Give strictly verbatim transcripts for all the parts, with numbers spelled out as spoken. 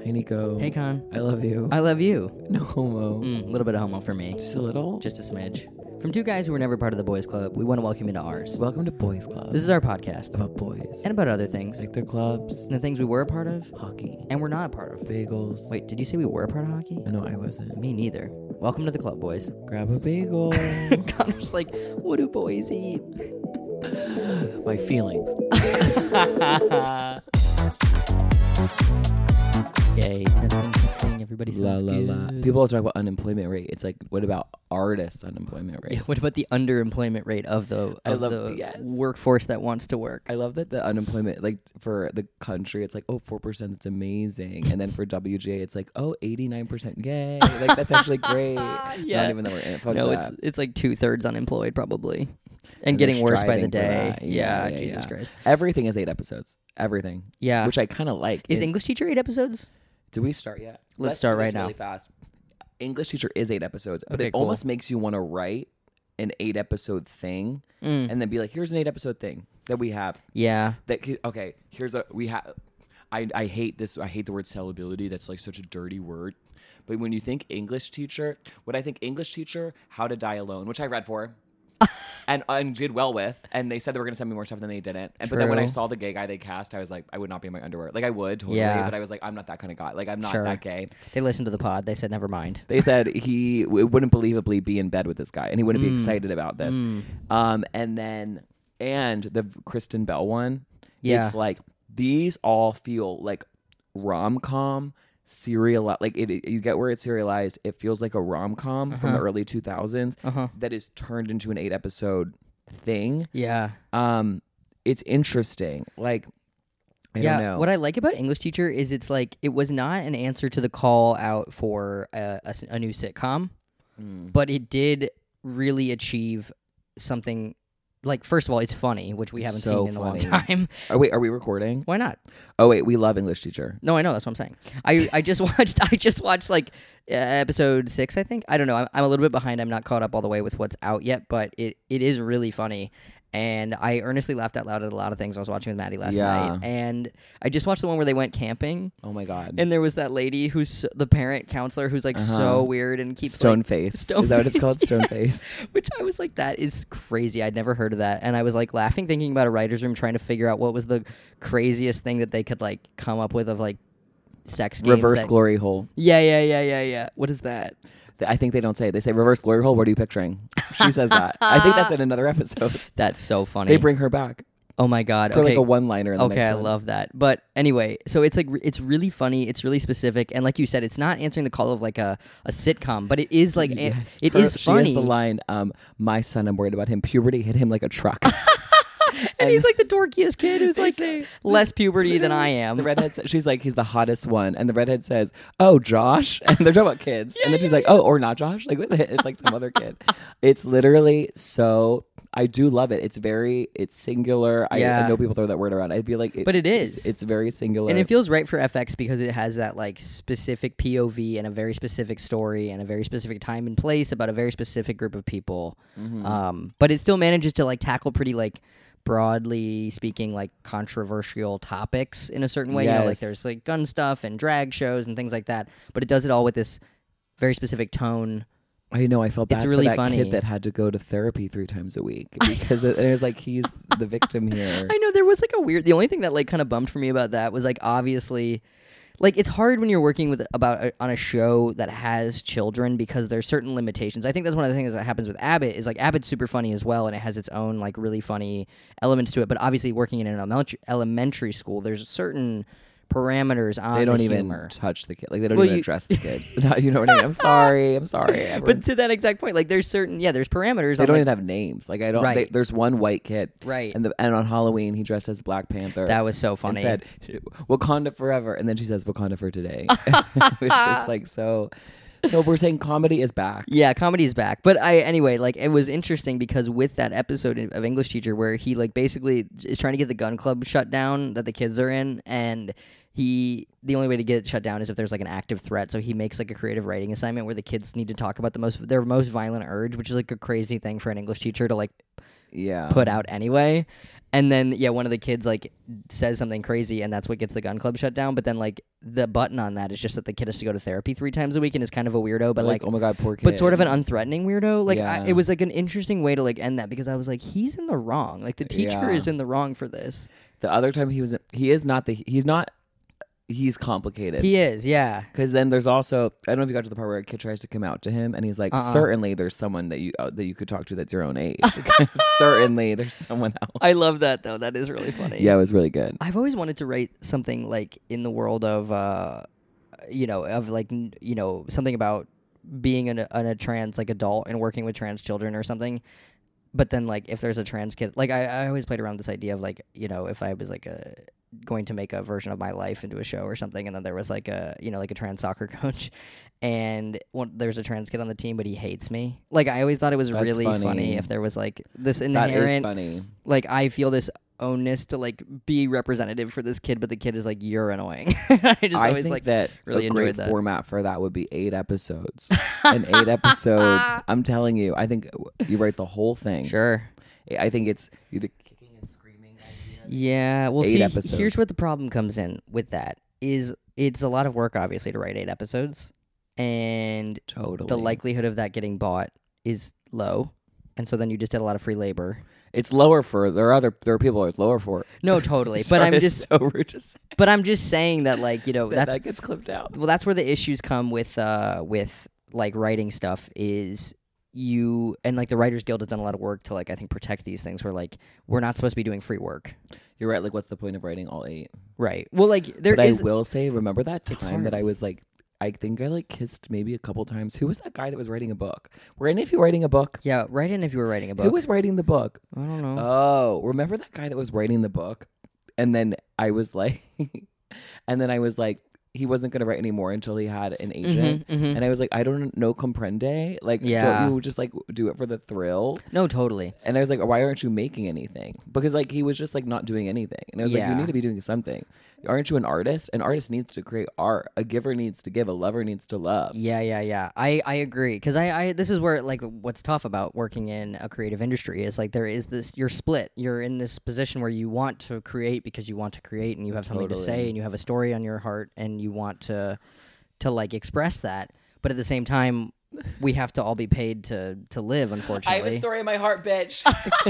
Hey, Nico. Hey, Con. I love you. I love you. No homo. A mm, little bit of homo for me. Just a little? Just a smidge. From two guys who were never part of the boys club, we want to welcome you to ours. Welcome to Boys Club. This is our podcast. About boys. And about other things. Like their clubs. And the things we were a part of. Hockey. And we're not a part of. Bagels. Wait, did you say we were a part of hockey? No, I wasn't. Me neither. Welcome to the club, boys. Grab a bagel. Connor's like, what do boys eat? My feelings. Yay, testing, testing, everybody La sounds la good. la. People talk about unemployment rate. It's like, what about artist unemployment rate? Yeah, what about the underemployment rate of the, of I love- the yes. workforce that wants to work? I love that the unemployment, like for the country, it's like, oh, four percent, it's amazing. And then for W G A, it's like, oh, eighty-nine percent, yay. Like, that's actually great. Yeah. Not even that we're in it. Fuck No, that. it's it's like two-thirds unemployed probably. And, And getting they're worse by the striving for day. that. Yeah, Yeah, yeah, Jesus yeah. Christ. Everything is eight episodes. Everything. Yeah. Which I kind of like. Is It- English teacher eight episodes? Did we start yet? Let's start do this right now. Really fast. English teacher is eight episodes, but Okay, it cool. almost makes you want to write an eight episode thing Mm. and then be like, here's an eight episode thing that we have. Yeah. That could- okay, here's a we have. I I hate this. I hate the word sellability. That's like such a dirty word. But when you think English teacher, what I think English teacher, How to Die Alone, which I read for. And, and did well with, and they said they were going to send me more stuff, than they didn't. And but then when I True. saw the gay guy they cast, I was like, I would not be in my underwear. Like I would totally, Yeah. but I was like, I'm not that kind of guy. Like I'm not Sure. that gay. They listened to the pod. They said, never mind. They said he w- wouldn't believably be in bed with this guy, and he wouldn't be Mm. excited about this. Mm. Um, and then and the Kristen Bell one, Yeah. it's like these all feel like rom com serial. Like it, it- you get where it's serialized. It feels like a rom com from the Uh-huh. early two thousands Uh-huh. that is turned into an eight episode thing. Yeah. Um, it's interesting. Like I yeah. don't know. What I like about English teacher is it's like, it was not an answer to the call out for a, a s- a new sitcom, Mm. but it did really achieve something. Like, first of all, it's funny, which we It's haven't so seen in a long funny. time. Oh wait, are we recording? Why not? Oh wait, we love English teacher. No, I know. That's what I'm saying. I, I just watched. I just watched like uh, episode six. I think. I don't know. I'm, I'm a little bit behind. I'm not caught up all the way with what's out yet, but it, it is really funny. And I earnestly laughed out loud at a lot of things I was watching with Maddie last Yeah. night. And I just watched the one where they went camping, Oh my god. and there was that lady who's the parent counselor who's like Uh-huh. so weird and keeps Stone like, face. Stone Is that what it's face, called? Stone yes. face. Which I was like, that is crazy. I'd never heard of that. And I was like laughing, thinking about a writer's room, trying to figure out what was the craziest thing that they could like come up with of like sex games. Reverse that- glory hole. Yeah, yeah, yeah, yeah, yeah. What is that? Th- I think they don't say it. They say reverse glory hole. What are you picturing? She says that. I think that's in another episode. That's so funny. They bring her back oh my god. for okay. like a one-liner. In the Okay, next I one. love that. But anyway, so it's like re- it's really funny. It's really specific, and like you said, it's not answering the call of like a, a sitcom, but it is like a- Yes. it Her- is She funny. has the line, um, "My son, I'm worried about him. Puberty hit him like a truck." and he's like the dorkiest kid who's They like say- less puberty than I am. The redhead, sa- she's like, he's the hottest one, and the redhead says, "Oh, Josh," and they're talking about kids, and then she's like, "Oh, or not Josh?" Like, what the- it's like some other kid. It's literally so. I do love it. It's very, it's singular. I, Yeah. I know people throw that word around. I feel like, it, But it it's, is. It's very singular, And it feels right for F X because it has that like specific P O V and a very specific story and a very specific time and place about a very specific group of people. Mhm. Um, but it still manages to like tackle pretty like broadly speaking like controversial topics in a certain way. You know, like Yes. there's like gun stuff and drag shows and things like that. But it does it all with this very specific tone. I know. I felt bad It's really for that funny. kid that had to go to therapy three times a week because it, it was like he's the victim here. I know there was like a weird. The only thing that like kind of bummed for me about that was like obviously, like it's hard when you're working with about a, on a show that has children because there's certain limitations. I think that's one of the things that happens with Abbott is like Abbott's super funny as well and it has its own like really funny elements to it. But obviously working in an elementary elementary school, there's certain parameters on They don't the even humor. touch the kid. Like they don't Well, even you- address the kids. No, you know what I mean? I'm sorry. I'm sorry. But Everyone's- to that exact point, like there's certain yeah, there's parameters. they on, don't like, even have names. Like I don't. Right. They, there's one white kid, right. and the and on Halloween he dressed as Black Panther. That was so funny. And said Wakanda forever, and then she says Wakanda for today, which is like so. So we're saying comedy is back. Yeah, comedy is back. But I anyway, like it was interesting because with that episode of English Teacher where he like basically is trying to get the gun club shut down that the kids are in, and he the only way to get it shut down is if there's like an active threat. So he makes like a creative writing assignment where the kids need to talk about the most their most violent urge, which is like a crazy thing for an English teacher to like yeah. put out anyway. And then, yeah, one of the kids, like, says something crazy, and that's what gets the gun club shut down. But then, like, the button on that is just that the kid has to go to therapy three times a week and is kind of a weirdo. But, like, oh, my God, poor kid. but sort of an unthreatening weirdo. Like, Yeah. I, it was, like, an interesting way to, like, end that because I was like, he's in the wrong. Like, the teacher Yeah. is in the wrong for this. The other time he was, he is not the, he's not, he's complicated. He is, yeah. Because then there's also, I don't know if you got to the part where a kid tries to come out to him and he's like, Uh-uh. certainly there's someone that you uh, that you could talk to that's your own age. Certainly there's someone else. I love that, though. That is really funny. Yeah, it was really good. I've always wanted to write something, like, in the world of, uh, you know, of, like, n- you know, something about being an, an, a trans, like, adult and working with trans children or something. But then, like, if there's a trans kid, like, I, I always played around with this idea of, like, you know, if I was, like, a going to make a version of my life into a show or something, and then there was, like, a, you know, like a trans soccer coach, and one, there's a trans kid on the team, but he hates me. Like, I always thought it was That's really funny. funny. if there was, like, this That inherent, is funny. like, I feel this onus to, like, be representative for this kid, but the kid is like, you're annoying. I just I always, think like, that really a great enjoyed that. format for that would be eight episodes. An eight episode. I'm telling you, I think you write the whole thing. Sure. I think it's either kicking and screaming. Yeah, well, Eight see, episodes. here's what the problem comes in with that is it's a lot of work, obviously, to write eight episodes, and Totally. the likelihood of that getting bought is low, and so then you just did a lot of free labor. It's lower for there are other there are people it's lower for. No, totally, but Sorry, I'm it's just, so rude to say but I'm just saying that, like, you know, that, that's that gets clipped out. well, that's where the issues come with, uh, with like writing stuff is. You and like the Writers Guild has done a lot of work to, like, I think, protect these things where, like, we're not supposed to be doing free work. You're right. Like, what's the point of writing all eight? Right. Well, like, there but is I will say, remember that It's time that hard. I was like, I think I like kissed maybe a couple times. Who was that guy that was writing a book? Were any of you writing a book? yeah, write in if you were writing a book. Who was writing the book? I don't know. Oh, remember that guy that was writing the book? And then I was like, and then I was like, he wasn't going to write anymore until he had an agent. Mhm, mhm. And I was like, I don't know, comprende. Like, Yeah. don't you just like do it for the thrill? No, totally. And I was like, why aren't you making anything? Because like he was just like not doing anything. And I was like, Yeah. you need to be doing something. Aren't you an artist? An artist needs to create art. A giver needs to give. A lover needs to love. Yeah, yeah, yeah. I, I agree because I, I this is where, like, what's tough about working in a creative industry is, like, there is this, you're split. You're in this position where you want to create because you want to create and you have something to say Totally. and you have a story on your heart and you want to to like express that. But at the same time, we have to all be paid to to live. Unfortunately, story in my heart, bitch.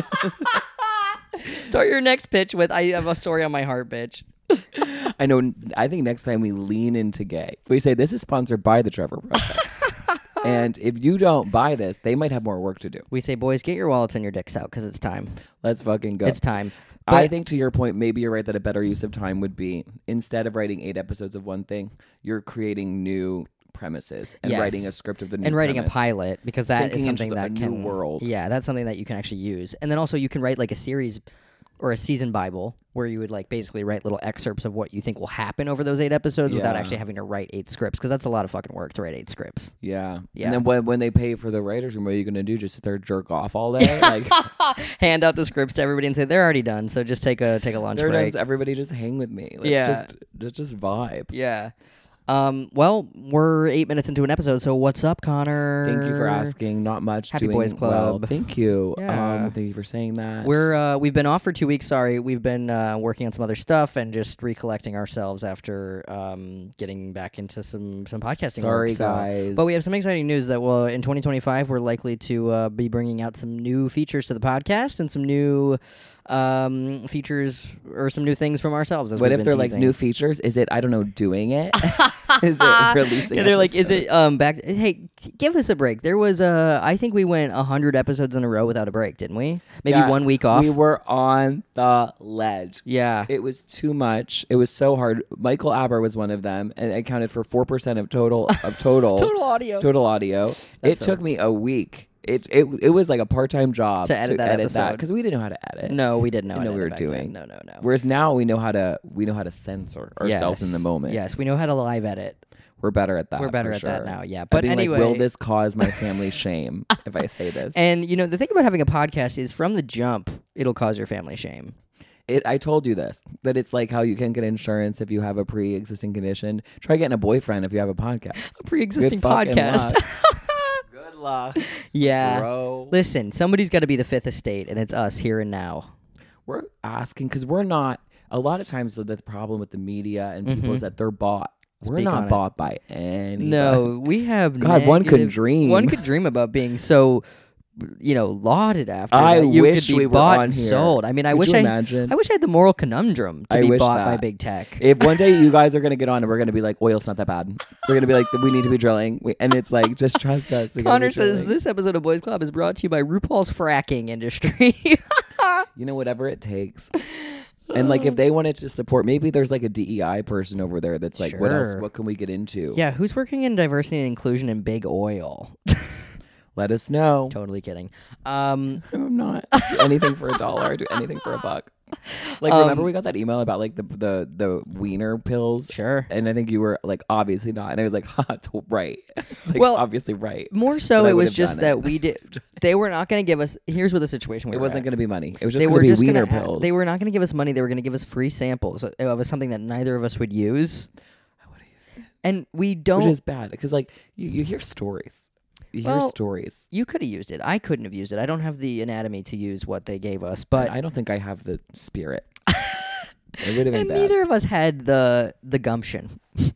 Start your next pitch with "I have a story on my heart, bitch." I know. I think next time we lean into gay. We say this is sponsored by the Trevor Project. And if you don't buy this, they might have more work to do. We say, boys, get your wallets and your dicks out because it's time. Let's fucking go. It's time. I But- think to your point, maybe you're right that a better use of time would be instead of writing eight episodes of one thing, you're creating new premises and Yes. writing a script of the new and writing premise. a pilot because that Sinking is into something the- a that new can world. Yeah, that's something that you can actually use. And then also you can write like a series or a season Bible where you would like basically write little excerpts of what you think will happen over those eight episodes without Yeah. actually having to write eight scripts because that's a lot of fucking work to write eight scripts. Yeah. Yeah. And then when, when they pay for the writers room, what are you going to do? Just sit there and jerk off all day? Like, Hand out the scripts to everybody and say they're already done, so just take a take a lunch there break. times everybody just hang with me. Let's Yeah. just, just, just vibe. Yeah. Um, well, we're eight minutes into an episode, so what's up, Connor? Thank you for asking. Not much. Happy doing Boys well. Club. Thank you. Yeah. Um, thank you for saying that. We're uh, we've been off for two weeks. Sorry, we've been uh, working on some other stuff and just recollecting ourselves after um, getting back into some some podcasting. Sorry, work, so- guys. But we have some exciting news that well, in twenty twenty-five, we're likely to uh, be bringing out some new features to the podcast and some new um, features or some new things from ourselves. As What we've if been they're like teasing. new features? Is it, I don't know, doing it? Is it releasing Yeah, they're like, is it episodes? um back? Hey, g- give us a break. There was uh, I think we went a hundred episodes in a row without a break, didn't we? Maybe Yeah, one week off. We were on the ledge. yeah. It was too much. It was so hard. Michael Aber was one of them, and it accounted for four percent of total of total Total audio. total audio. It so- took me a week. It it it was like a part time job To edit that episode. because we didn't know how to edit. No, we didn't know. Didn't know how to we edit were back doing. then. No, no, no. Whereas now we know how to we know how to censor ourselves Yes. in the moment. Yes, we know how to live edit. We're better at that. We're better for at sure. that now. Yeah, At but being anyway, like, will this cause my family shame if I say this? and you know the thing about having a podcast is from the jump, it'll cause your family shame. It, I told you this, that it's like how you can get insurance if you have a pre-existing condition. Try getting a boyfriend if you have a podcast. A pre-existing Good fucking podcast. luck. Good luck, Yeah. bro. Listen, somebody's got to be the fifth estate, and it's us here and now. We're asking because we're not. A lot of times, the problem with the media and people Mhm. is that they're bought. We're Speak on not it. bought by anybody. No, we have. God, one could negative- dream. One could dream about being so, you know, lauded after. I that. You wish could be we were bought on and here. sold. I mean, I Could wish you I. imagine? I wish I had the moral conundrum to I be wish bought by that. big tech. If one day you guys are gonna get on and we're gonna be like, oil's not that bad. We're gonna be like, we need to be drilling, we, and it's like, just trust us. We gotta Connor be says drilling. this episode of Boys Club is brought to you by RuPaul's fracking industry. You know, whatever it takes. And like, if they wanted to support, maybe there's like a D E I person over there that's like, what else? Sure. What can we get into? Yeah, who's working in diversity and inclusion in big oil? Let us know. Totally kidding. Um, I'm not do anything for a dollar. I do anything for a buck. Like, Um, remember we got that email about like the the the wiener pills, sure. and I think you were like, obviously not, and I was like, ha, to- right. It's like, Well, obviously right. More so, But I it would was have just done that it. we did. They were not going to give us. Here's what the situation we It were wasn't at. going to be money. It was just They going were to be just wiener gonna, pills. They were not going to give us money. They were going to give us free samples of of something that neither of us would use. And we don't. which is bad because like you, you hear stories. You hear Well, stories. You could have used it. I couldn't have used it. I don't have the anatomy to use what they gave us. But I don't think I have the spirit. It would have been and bad. neither of us had the the gumption.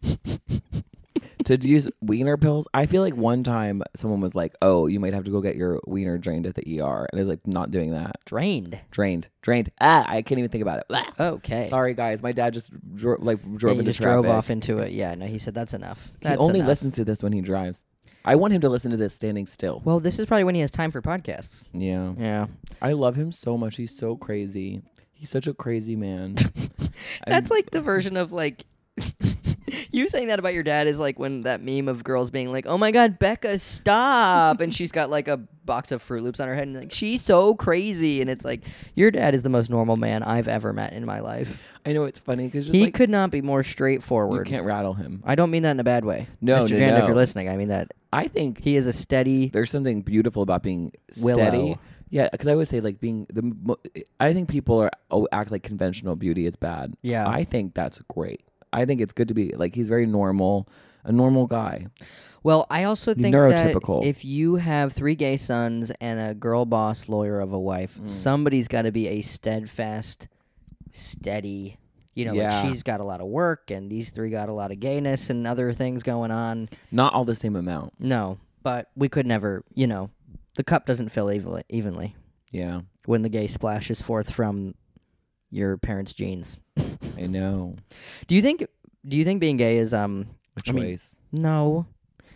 To use wiener pills, I feel like one time someone was like, "Oh, you might have to go get your wiener drained at the E R," and I was like, "Not doing that. Drained. Drained, drained. Ah, I can't even think about it. Blah. Okay. Sorry, guys. My dad just dro- like And drove you into just traffic. drove off into it. Yeah. No, he said that's enough. He That's only enough. listens to this when he drives. I want him to listen to this standing still. Well, this is probably when he has time for podcasts. Yeah, Yeah. I love him so much. He's so crazy. He's such a crazy man. That's like the version of like you saying that about your dad is like when that meme of girls being like, "Oh my God, Becca, stop!" and she's got like a box of Fruit Loops on her head, and like she's so crazy, and it's like your dad is the most normal man I've ever met in my life. I know it's funny because He like, could not be more you straightforward. can't rattle him. I don't mean that in a bad way, No, Mister no, Jan, if no. you're listening, I mean that I think he is a steady. there's something beautiful about being Willow. steady. Yeah, because I always say like being the. mo- I think people are oh, act like conventional beauty is bad. Yeah. I think that's great. I think it's good to be like he's very normal, a normal guy. Well, I also He's think neurotypical. that if you have three gay sons and a girl boss lawyer of a wife, Mm. somebody's got to be a steadfast, steady. You know, Yeah. like she's got a lot of work, and these three got a lot of gayness and other things going on. Not all the same amount. No, but we could never, you know, the cup doesn't fill evenly, evenly Yeah, when the gay splashes forth from your parents' genes. I know. Do you think? Do you think being gay is um? A I mean, choice. No.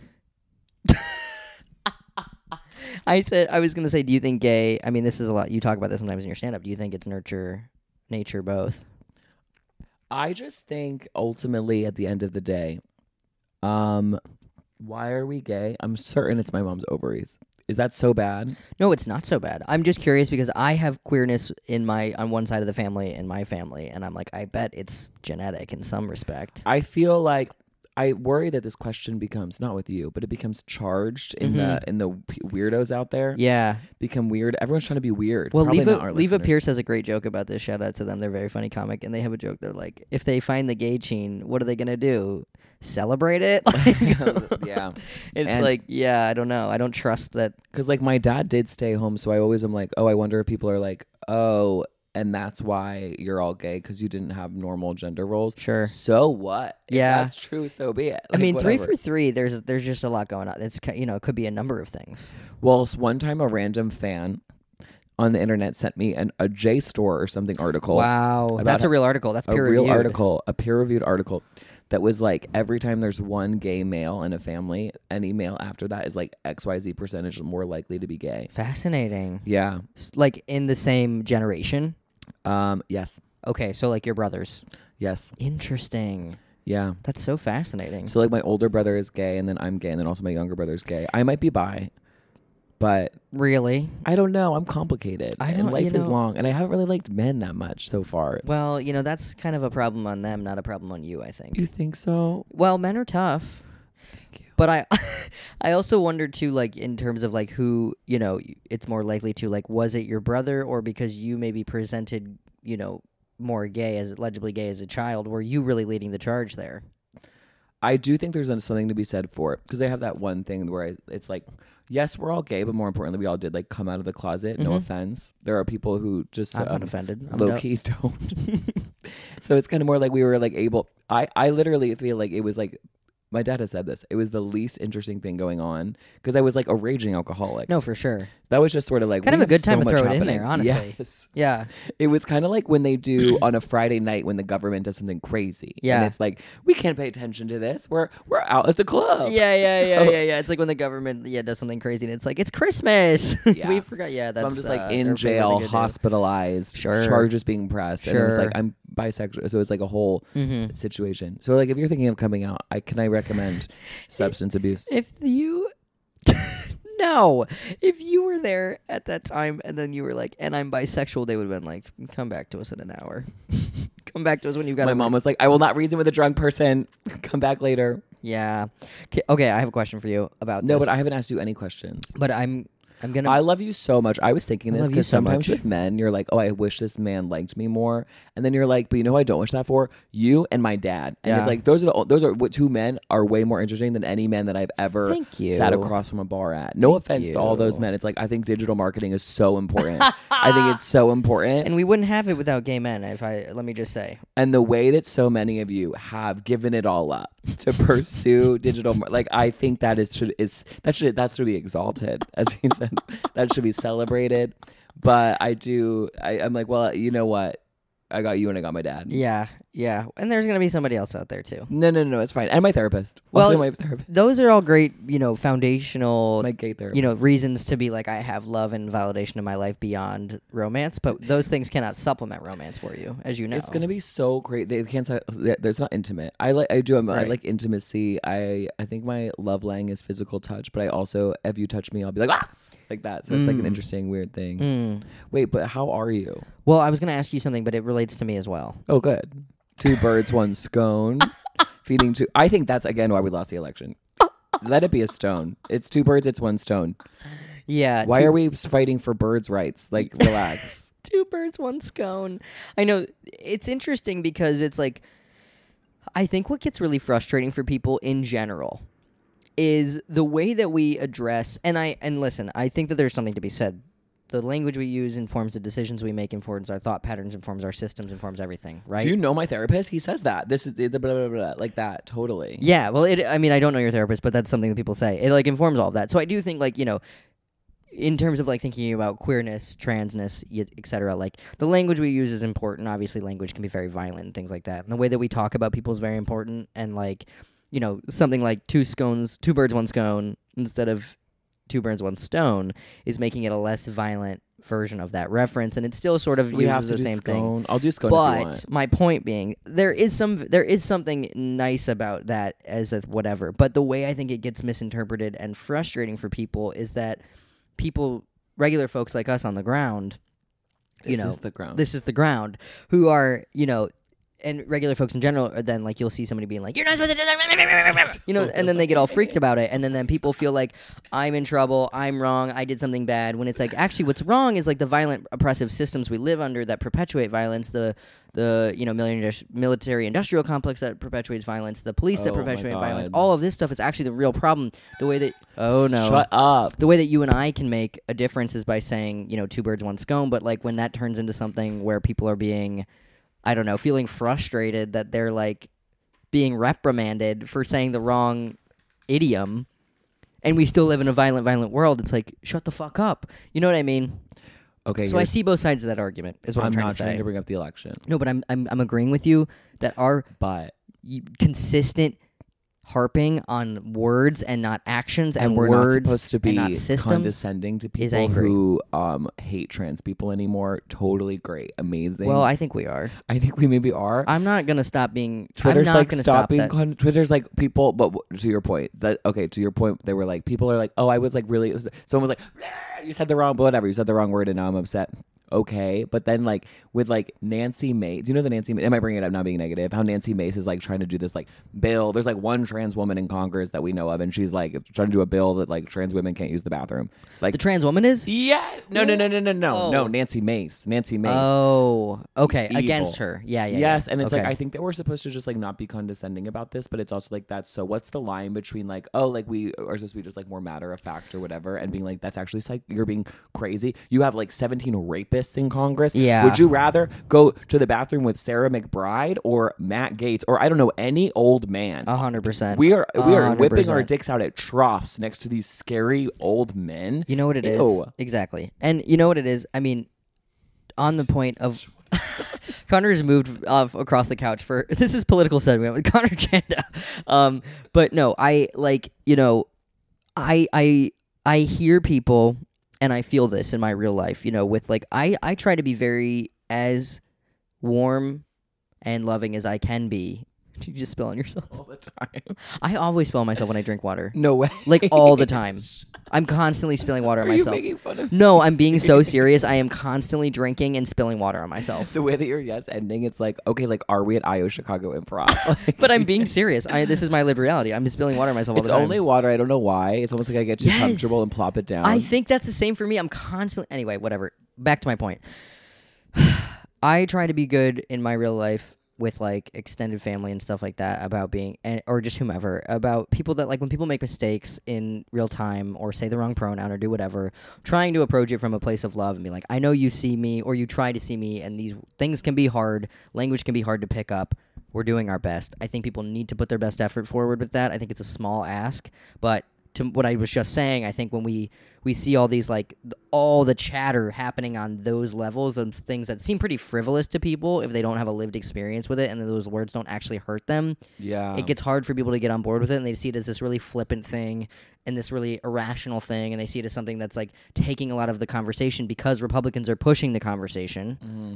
I said I was gonna say, do you think gay? I mean, this is a lot. You talk about this sometimes in your stand-up. Do you think it's nurture, nature, both? I just think ultimately at the end of the day, um, why are we gay? I'm certain it's my mom's ovaries. Is that so bad? No, it's not so bad. I'm just curious because I have queerness in my on one side of the family in my family, and I'm like, I bet it's genetic in some respect. I feel like I worry that this question becomes not with you, but it becomes charged in the in the p- weirdos out there. Yeah. Become weird. Everyone's trying to be weird. Well, Probably Leva, not our Leva listeners. Pierce has a great joke about this. Shout out to them. They're a very funny comic, and they have a joke. They're like, if they find the gay gene, what are they gonna do? Celebrate it? Like, Yeah, it's And- like, yeah, I don't know. I don't trust that. because like my dad did stay home, so I always am like, oh, I wonder if people are like, oh, and that's why you're all gay because you didn't have normal gender roles. Sure. So what? If Yeah. that's true. So be it. I Like, mean, three whatever. for three. There's there's just a lot going on. It's ki- you know, it could be a number of things. Well, s- one time a random fan on the internet sent me an a J store or something article. Wow, About that's a a- real article. That's A peer real reviewed. article, a peer reviewed article that was like every time there's one gay male in a family, any male after that is like X Y Z percentage more likely to be gay. Fascinating. Yeah. S- Like in the same generation. Um. Yes. Okay, so like your brothers. Yes. Interesting. Yeah. That's so fascinating. So like my older brother is gay, and then I'm gay, and then also my younger brother's gay. I might be bi, but Really? I don't know. I'm complicated. I and don't- life you is know- long, and I haven't really liked men that much so far. Well, you know, that's kind of a problem on them, not a problem on you, I think. You think so? Well, men are tough. Thank you. But I I also wonder too, like in terms of like who, you know, it's more likely to like, was it your brother or because you maybe presented, you know, more gay as legibly gay as a child, were you really leading the charge there? I do think there's something to be said for it because they have that one thing where I, it's like, yes, we're all gay, but more importantly, we all did like come out of the closet. Mm-hmm. No offense. There are people who just I'm um, unoffended. I'm low key don't. So it's kind of more like we were like able. I I literally feel like it was like. My dad has said this. It was the least interesting thing going on because I was like a raging alcoholic. No, for sure. That was just sort of like kind of a good time so to throw it happening. in there, honestly. Yes. Yeah. It was kind of like when they do on a Friday night when the government does something crazy. Yeah. And it's like, we can't pay attention to this. We're we're out at the club. Yeah, yeah, so, yeah, yeah, yeah. It's like when the government yeah does something crazy and it's like, it's Christmas. Yeah. We forgot. Yeah, that's so I'm just like uh, in jail, hospitalized, Sure. charges being pressed. Sure. And it was like, I'm bisexual. So it's like a whole mm-hmm. situation. So like if you're thinking of coming out, I can I recommend substance abuse? If you... No, if you were there at that time and then you were like, and I'm bisexual, they would have been like, come back to us in an hour. Come back to us when you've got My a mom was like, I will not reason with a drunk person. Come back later. Yeah. Okay, okay, I have a question for you about No, this. but I haven't asked you any questions. But I'm I'm gonna I love you so much. I was thinking I this love you because so sometimes much. with men, you're like, oh, I wish this man liked me more. And then you're like, but you know who I don't wish that for? You and my dad. And Yeah. it's like, those are the, those are what two men are way more interesting than any men that I've ever Thank you. sat across from a bar at. No Thank offense to all those you. men. It's like, I think digital marketing is so important. I think it's so important. and we wouldn't have it without gay men, if I let me just say. And the way that so many of you have given it all up to pursue digital, mar- like I think that is should is that should that should be exalted, as he said. That should be celebrated. But I do. I, I'm like, well, you know what? I got you, and I got my dad. Yeah, yeah. And there's gonna be somebody else out there too. No, no, no, it's fine. And my therapist. Well, Also my therapist. Those are all great, you know, foundational My gay therapist. you know, reasons to be like, I have love and validation in my life beyond romance, but those things cannot supplement romance for you, as you know. It's gonna be so great. They can't. say- There's not intimate. I like. I do. I'm, I Right. like intimacy. I. I think my love lang is physical touch, but I also, if you touch me, I'll be like ah, like that. So it's like an Mm. interesting, weird thing. Mm. Wait, but how are you? Well, I was gonna ask you something, but it relates to me as well. Oh, good. Two birds, one scone. Feeding two. I think that's again why we lost the election. Let it be a stone. It's two birds. It's one stone. Yeah. Why two, are we fighting for birds' rights? Like, relax. two birds, one scone? I know it's interesting because it's like, I think what gets really frustrating for people in general is the way that we address, and I and listen, I think that there's something to be said. The language we use informs the decisions we make, informs our thought patterns, informs our systems, informs everything, right? Do you know my therapist? He says that. This is the blah, blah, blah, blah, like that. Totally. Yeah, well, it. I mean, I don't know your therapist, but that's something that people say. It like informs all of that. So I do think, like, you know, in terms of like thinking about queerness, transness, et cetera, like the language we use is important. Obviously, language can be very violent and things like that. And the way that we talk about people is very important. And like, you know, something like two scones, two birds, one scone instead of two birds, one stone is making it a less violent version of that reference, and it still sort of We have uses to the do same scone. thing. I'll do scone if you But want. my point being, there is some, there is something nice about that as a whatever. But the way I think it gets misinterpreted and frustrating for people is that people, regular folks like us on the ground, you This know, is the ground. this is the ground, who are, you know, and regular folks in general, are then like you'll see somebody being like, "You're not supposed to do that," you know, and then they get all freaked about it, and then then people feel like I'm in trouble, I'm wrong, I did something bad. When it's like actually what's wrong is like the violent, oppressive systems we live under that perpetuate violence, the the you know military industrial complex that perpetuates violence, the police that Oh my perpetuate violence, God. all of this stuff is actually the real problem. The way that oh no, Shut up. the way that you and I can make a difference is by saying, you know, two birds, one scone. But like when that turns into something where people are being, I don't know, feeling frustrated that they're like being reprimanded for saying the wrong idiom, and we still live in a violent, violent world, it's like, shut the fuck up. You know what I mean? Okay. So I here's- see both sides of that argument, is what I'm, I'm trying not to say. trying to bring up the election, No, but I'm, I'm I'm agreeing with you that our but y- consistent harping on words and not actions and, and we're words not supposed to and be not systems condescending to is people angry. who um hate trans people anymore. Totally great, amazing. Well, I think we are. I think we maybe are. I'm not gonna stop being. Twitter's I'm not like gonna stop stop being that. con- Twitter's like people, but w- to your point, that okay, to your point, they were like people are like, oh, I was like really. Someone was like, "Rah, you said the wrong, but whatever, you said the wrong word, and now I'm upset. okay. But then like with like Nancy Mace, do you know the Nancy? Am I bringing it up not being negative? How Nancy Mace is like trying to do this like bill. There's like one trans woman in Congress that we know of, and she's like trying to do a bill that like trans women can't use the bathroom. Like The trans woman is? yeah, no, no, no, no, no, no, Oh. no. Nancy Mace, Nancy Mace. Oh, okay. Evil. Against her. Yeah, yeah. Yes, yeah. and it's okay. like I think that we're supposed to just like not be condescending about this, but it's also like that's so. What's the line between like oh like we are supposed to be just like more matter of fact or whatever, and being like that's actually like you're being crazy. You have like seventeen rapists in Congress. Yeah. Would you rather go to the bathroom with Sarah McBride or Matt Gaetz or I don't know any old man? A hundred percent. We are we are A hundred whipping our percent. dicks out at troughs next to these scary old men. You know what it is? Ew. Exactly. And you know what it is? I mean, on the point of Connor's moved off across the couch for this is political segment with Connor Chanda. Um, but no, I like, you know, I I I hear people and I feel this in my real life, you know, with like I, I try to be very as warm and loving as I can be. Did you just spill on yourself? All the time. I always spill on myself when I drink water. No way. Like all the time. I'm constantly spilling water on Are you myself. making fun of No, I'm being so serious. I am constantly drinking and spilling water on myself. the way that your yes ending? It's like okay, like are we at I O Chicago Improv? Like, But I'm being serious. I, this is my lived reality. I'm spilling water on myself all it's the time. only water. I don't know why. It's almost like I get too Yes. comfortable and plop it down. I think that's the same for me. I'm constantly... Anyway, whatever. Back to my point. I try to be good in my real life with like extended family and stuff like that about being and or just whomever about people that like when people make mistakes in real time or say the wrong pronoun or do whatever, trying to approach it from a place of love and be like, I know you see me or you try to see me and these things can be hard, language can be hard to pick up. We're doing our best. I think people need to put their best effort forward with that. I think it's a small ask, but to what I was just saying, I think when we, we see all these, like, th- all the chatter happening on those levels and things that seem pretty frivolous to people if they don't have a lived experience with it and those words don't actually hurt them, yeah. it gets hard for people to get on board with it and they see it as this really flippant thing and this really irrational thing and they see it as something that's, like, taking a lot of the conversation because Republicans are pushing the conversation. Mm.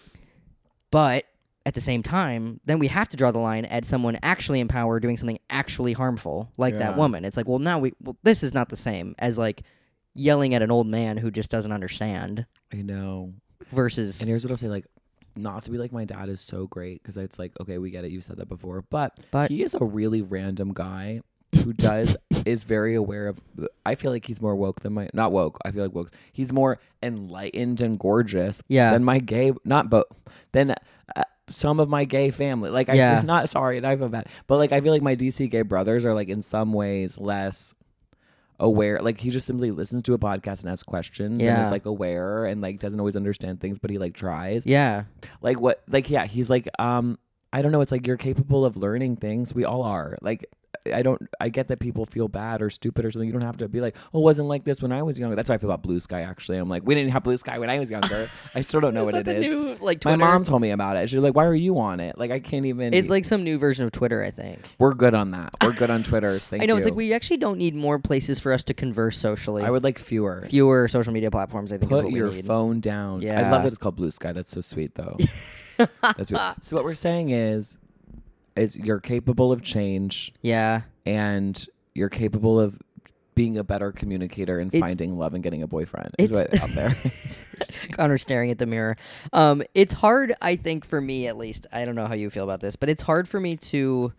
But... at the same time, then we have to draw the line at someone actually in power doing something actually harmful, like Yeah. that woman. It's like, well, now we, well, this is not the same as like yelling at an old man who just doesn't understand. I know. Versus, And here's what I'll say: like, not to be like my dad is so great because it's like, okay, we get it. You said that before, but, But- he is a really random guy who does is very aware of. I feel like he's more woke than my not woke. I feel like woke. He's more enlightened and gorgeous. Yeah. Than my gay, not but than. Uh, some of my gay family, like I Yeah. feel not sorry, and I feel bad, but like I feel like my D C gay brothers are like in some ways less aware. Like he just simply listens to a podcast and asks questions and Yeah. is like aware and like doesn't always understand things, but he like tries. yeah, Like what? Like yeah, he's like um I don't know. It's like you're capable of learning things. We all are. Like I don't. I get that people feel bad or stupid or something. You don't have to be like, oh, it wasn't like this when I was younger. That's how I feel about Blue Sky. Actually, I'm like, we didn't have Blue Sky when I was younger. I still don't know what Is it that the is. new, like, My Twitter? mom told me about it. She's like, why are you on it? Like I can't even. It's like some new version of Twitter, I think. we're good on that. We're good on Twitters. Thank I know, you. it's like we actually don't need more places for us to converse socially. I would like fewer. Fewer social media platforms, I think, is Put what your we need. phone down. I Yeah. love that it's called Blue Sky. That's so sweet, though. That's sweet. So what we're saying is, is you're capable of change Yeah. and you're capable of being a better communicator and It's- finding love and getting a boyfriend. Is It's- what out there. Connor staring at the mirror. Um, it's hard, I think, for me at least. I don't know how you feel about this, but it's hard for me to.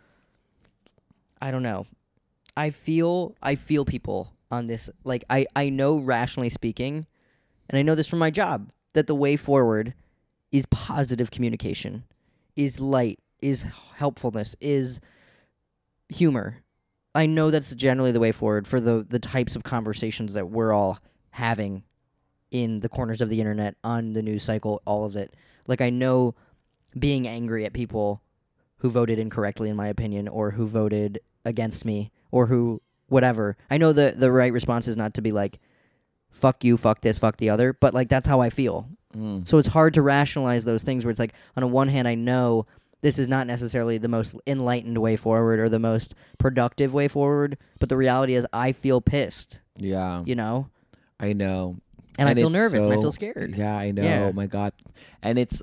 I don't know. I feel I feel people on this. Like I I know rationally speaking, and I know this from my job that the way forward is positive communication, is light, is helpfulness, is humor. I know that's generally the way forward for the the types of conversations that we're all having in the corners of the internet, on the news cycle, all of it. Like, I know being angry at people who voted incorrectly, in my opinion, or who voted against me, or who whatever. I know the the right response is not to be like, fuck you, fuck this, fuck the other, but like that's how I feel. Mm. So it's hard to rationalize those things where it's like, on the one hand, I know this is not necessarily the most enlightened way forward or the most productive way forward, but the reality is I feel pissed, Yeah, you know? I know. And, I feel it's nervous and I so- feel scared. Yeah, I know. Yeah. Oh my God. And it's,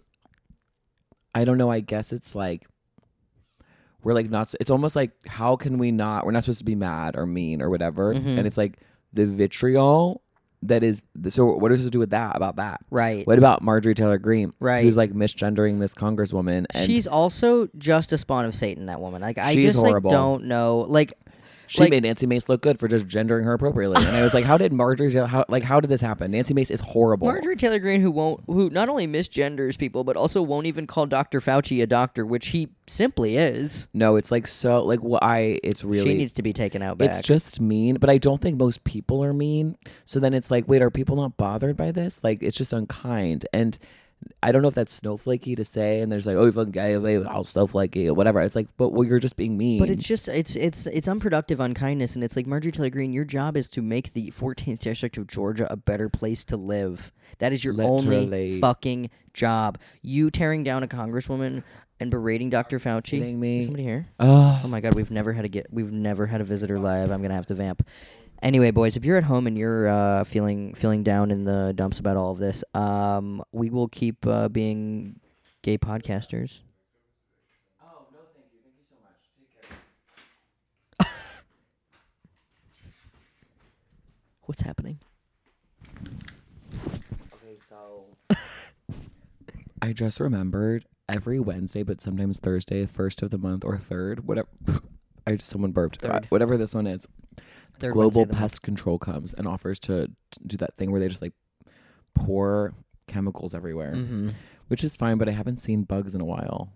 I don't know. I guess it's like, we're like not, it's almost like, how can we not, we're not supposed to be mad or mean or whatever. Mhm. And it's like the vitriol that is. So what is to do with that? About that? Right. What about Marjorie Taylor Greene? Right. Who's like misgendering this congresswoman? And She's also just a spawn of Satan. That woman. Like I She's just horrible. like don't know. Like she like, made Nancy Mace look good for just gendering her appropriately. And I was like, how did Marjorie? How like how did this happen? Nancy Mace is horrible. Marjorie Taylor Greene, who won't, who not only misgenders people, but also won't even call Doctor Fauci a doctor, which he simply is. No, it's like so like what I. It's really. She needs to be taken out back. It's just mean, but I don't think most people are mean. So then it's like, wait, are people not bothered by this? Like, it's just unkind. And I don't know if that's snowflakey to say. And there's like, oh, you fucking gay, all snowflakey or whatever. It's like, but well, you're just being mean. But it's just it's it's it's unproductive unkindness, and it's like Marjorie Taylor Greene. Your job is to make the fourteenth district of Georgia a better place to live. That is your only Literally. fucking job. You tearing down a congresswoman and berating Doctor Fauci. Kidding me? Is somebody here? Oh, Oh my god, we've never had a get we've never had a visitor live. I'm gonna have to vamp. Anyway, boys, if you're at home and you're uh, feeling feeling down in the dumps about all of this, um, we will keep uh, being gay podcasters. Oh, no, thank you. Thank you so much. Take care. What's happening? Okay, so I just remembered every Wednesday, but sometimes Thursday, first of the month or third, whatever. I someone burped. Third. Uh, whatever this one is. Third Global Wednesday of the month. Pest Control comes and offers to, to do that thing where they just like pour chemicals everywhere, Mm-hmm. which is fine. But I haven't seen bugs in a while.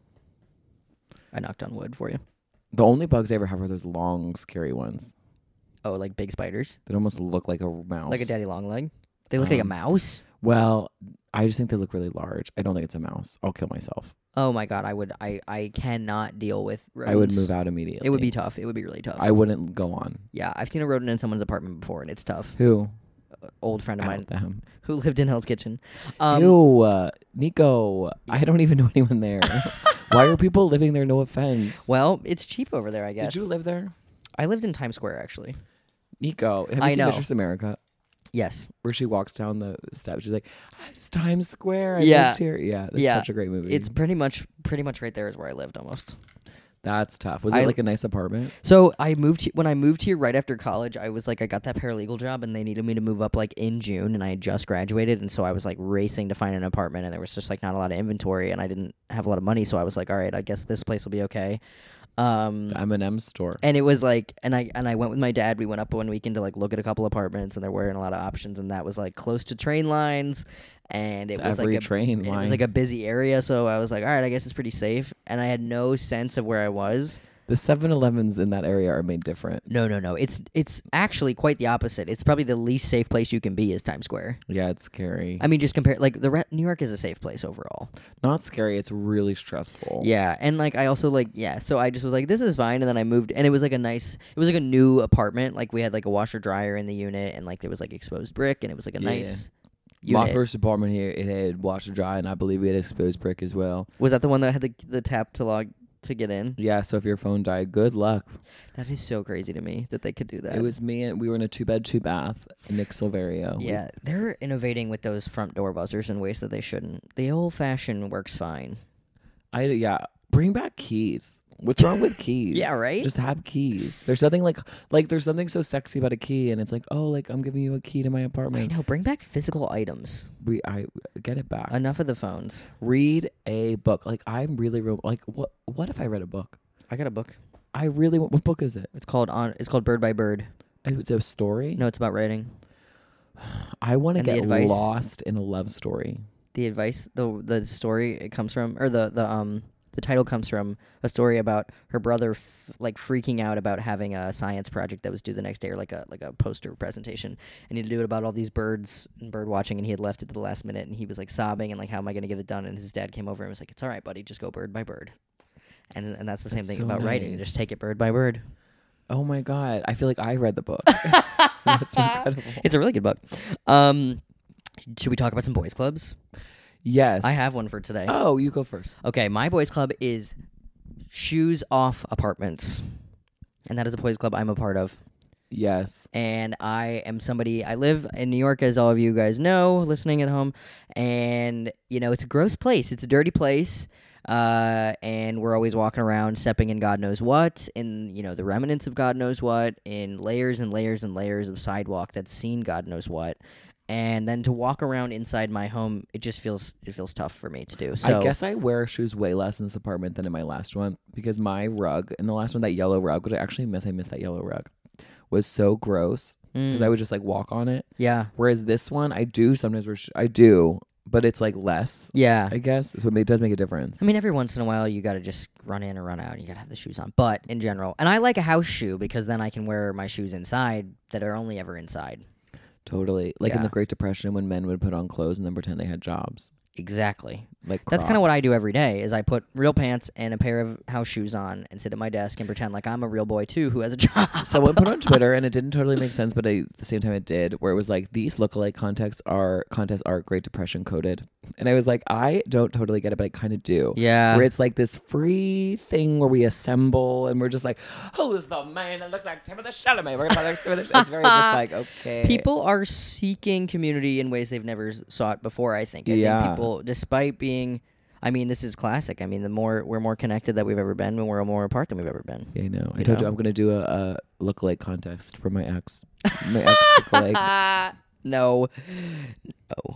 I knocked on wood for you. The only bugs I ever have are those long, scary ones Oh, like big spiders, that almost look like a mouse. like a daddy long leg. They look like a Um, mouse. Well, I just think they look really large. I don't think it's a mouse. I'll kill myself. Oh my god, I would. I I cannot deal with rodents. I would move out immediately. It would be tough. It would be really tough. I wouldn't go on. yeah, I've seen a rodent in someone's apartment before, and it's tough. Who? Old friend of mine Out them. who lived in Hell's Kitchen. Um, Ew, uh, Nico. I don't even know anyone there. Why are people living there? No offense. Well, it's cheap over there, I guess. Did you live there? I lived in Times Square, actually. Nico, have you I seen know. Mistress America? Yes. Where she walks down the steps. She's like, it's Times Square. I Yeah. lived here. Yeah, that's Yeah. such a great movie. It's pretty much pretty much right there is where I lived almost. That's tough. Was I- it like a nice apartment? So I moved he- when I moved here right after college. I was like, I got that paralegal job, and they needed me to move up like in June, and I had just graduated, and so I was like racing to find an apartment, and there was just like not a lot of inventory, and I didn't have a lot of money, so I was like, all right, I guess this place will be okay. Um, The M and M store. and it was like, and I and I went with my dad. We went up one weekend to like look at a couple apartments, and there weren't a lot of options, and that was like close to train lines, and it It's was every like a, train and it line. was like a busy area, so I was like, all right, I guess it's pretty safe, and I had no sense of where I was. The seven elevens in that area are made different. No, no, no. It's it's actually quite the opposite. It's probably the least safe place you can be is Times Square. Yeah, it's scary. I mean, just compare like the re- New York is a safe place overall. Not scary. It's really stressful. Yeah, and like I also like yeah. So I just was like, this is fine, and then I moved, and it was like a nice. It was like a new apartment. Like we had like a washer dryer in the unit, and like there was like exposed brick, and it was like a Yeah. nice. My Unit. first apartment here, it had washer dry, and I believe we had exposed brick as well. Was that the one that had the the tap to log to get in? Yeah, so if your phone died, good luck. That is so crazy to me that they could do that. It was me, and we were in a two bed, two bath in Nick Silverio. We- Yeah, they're innovating with those front door buzzers in ways that they shouldn't. The old fashioned works fine. I yeah. Bring back keys. What's wrong with keys? Yeah, right? Just have keys. There's something like like there's something so sexy about a key, and it's like, oh, like I'm giving you a key to my I apartment. know. Bring back physical items. We I get it back. Enough of the phones. Read a book. Like I'm really real. Like what? What if I read a book? I got a book. I really. want What book is it? It's called on. It's called Bird by Bird. It's a story. No, it's about writing. I want to And the get advice. lost in a love story. The advice, the the story, it comes from, or the the um the title comes from a story about her brother f- like freaking out about having a science project that was due the next day, or like a like a poster presentation, and he had to do it about all these birds and bird watching, and he had left it to the last minute, and he was like sobbing and like, how am I going to get it done? And his dad came over and was like, it's all right, buddy, just go bird by bird. And and that's the same That's thing so about writing. nice. Just take it bird by bird. Oh my god! I feel like I read the book. That's incredible. It's a really good book. Um, should we talk about some boys clubs? Yes, I have one for today. Oh, you go first. Okay, my boys club is Shoes Off Apartments, and that is a boys club I'm a part of. Yes. And I am somebody, I live in New York, as all of you guys know, listening at home, and, you know, it's a gross place. It's a dirty place, uh, and we're always walking around stepping in God knows what, in, you know, the remnants of God knows what, in layers and layers and layers of sidewalk that's seen God knows what, and then to walk around inside my home, it just feels it feels tough for me to do. So I guess I wear shoes way less in this apartment than in my last one because my rug in the last one, that yellow rug, which I actually miss, I miss that yellow rug, was so gross because mm, I would just like walk on it. yeah, Whereas this one, I do sometimes wear. Sh- I do, but it's like less. yeah. I guess so. It does make a difference. I mean, every once in a while, you got to just run in or run out. And you got to have the shoes on. But in general, and I like a house shoe because then I can wear my shoes inside that are only ever inside. Totally, like in Yeah. the Great Depression when men would put on clothes and then pretend they had jobs. Exactly. Like That's kind of what Crocs. I do every day. Is I put real pants and a pair of house shoes on and sit at my desk and pretend like I'm a real boy too who has a job. Someone put on Twitter, and it didn't totally make sense, but I, at the same time it did, where it was like, these lookalike contests are contests are Great Depression coded. And I was like, I don't totally get it, but I kind of do. Yeah. Where it's like this free thing where we assemble and we're just like, who's the man that looks like Timothée Chalamet? We're gonna play this. It's very just like, okay. People are seeking community in ways they've never s- sought before, I think. I Yeah. think people, despite being, I mean, this is classic. I mean, the more we're more connected that we've ever been, when we're more apart than we've ever been. Yeah, I know. I You told know? you I'm gonna do a, a lookalike contest for my ex. My ex lookalike. No. No.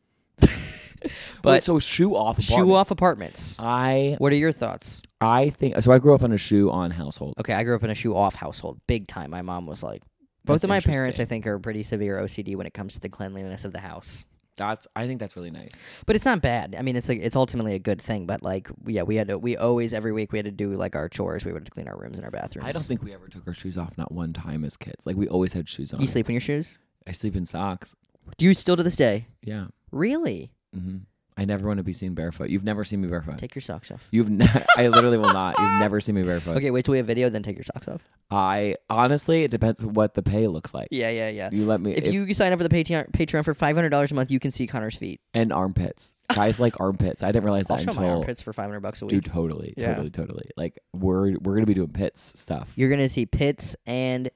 But But so shoe off. shoe apartment. off apartments. I What are your thoughts? I think so. I grew up on a shoe on household. Okay, I grew up in a shoe off household, big time. My mom was like, both That's of my parents, I interesting. think, are pretty severe O C D when it comes to the cleanliness of the house. That's I think that's really nice. But it's not bad. I mean, it's like it's ultimately a good thing. But like, yeah, we had to. We always every week we had to do like our chores. We would clean our rooms and our bathrooms. I don't think we ever took our shoes off, not one time as kids. Like we always had shoes on. you sleep in your shoes. I sleep in socks. Do you still to this day? Yeah. Really? hmm I never want to be seen barefoot. You've never seen me barefoot. Take your socks off. You've ne- I literally will not. You've never seen me barefoot. Okay, wait till we have video, then take your socks off. I honestly, it depends what the pay looks like. Yeah, yeah, yeah. You let me If you sign up for the Patreon Patreon for five hundred dollars a month, you can see Connor's feet. and armpits. Guys like armpits. I didn't realize I'll that show until my armpits for five hundred bucks a week. dude. Totally, Yeah. totally, totally. Like we're we're gonna be doing pits stuff. You're gonna see pits and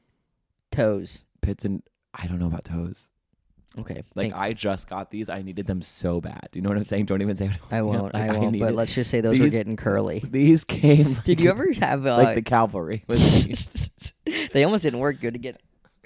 toes. Pits and I don't know about toes. Okay, Like thank- I just got these. I needed them so bad. You know what I'm saying? Don't even say. What I won't. Like, I won't. needed- But let's just say those were these- getting curly. These came. Did you ever have uh, like the cavalry? With these. they almost didn't work good to get.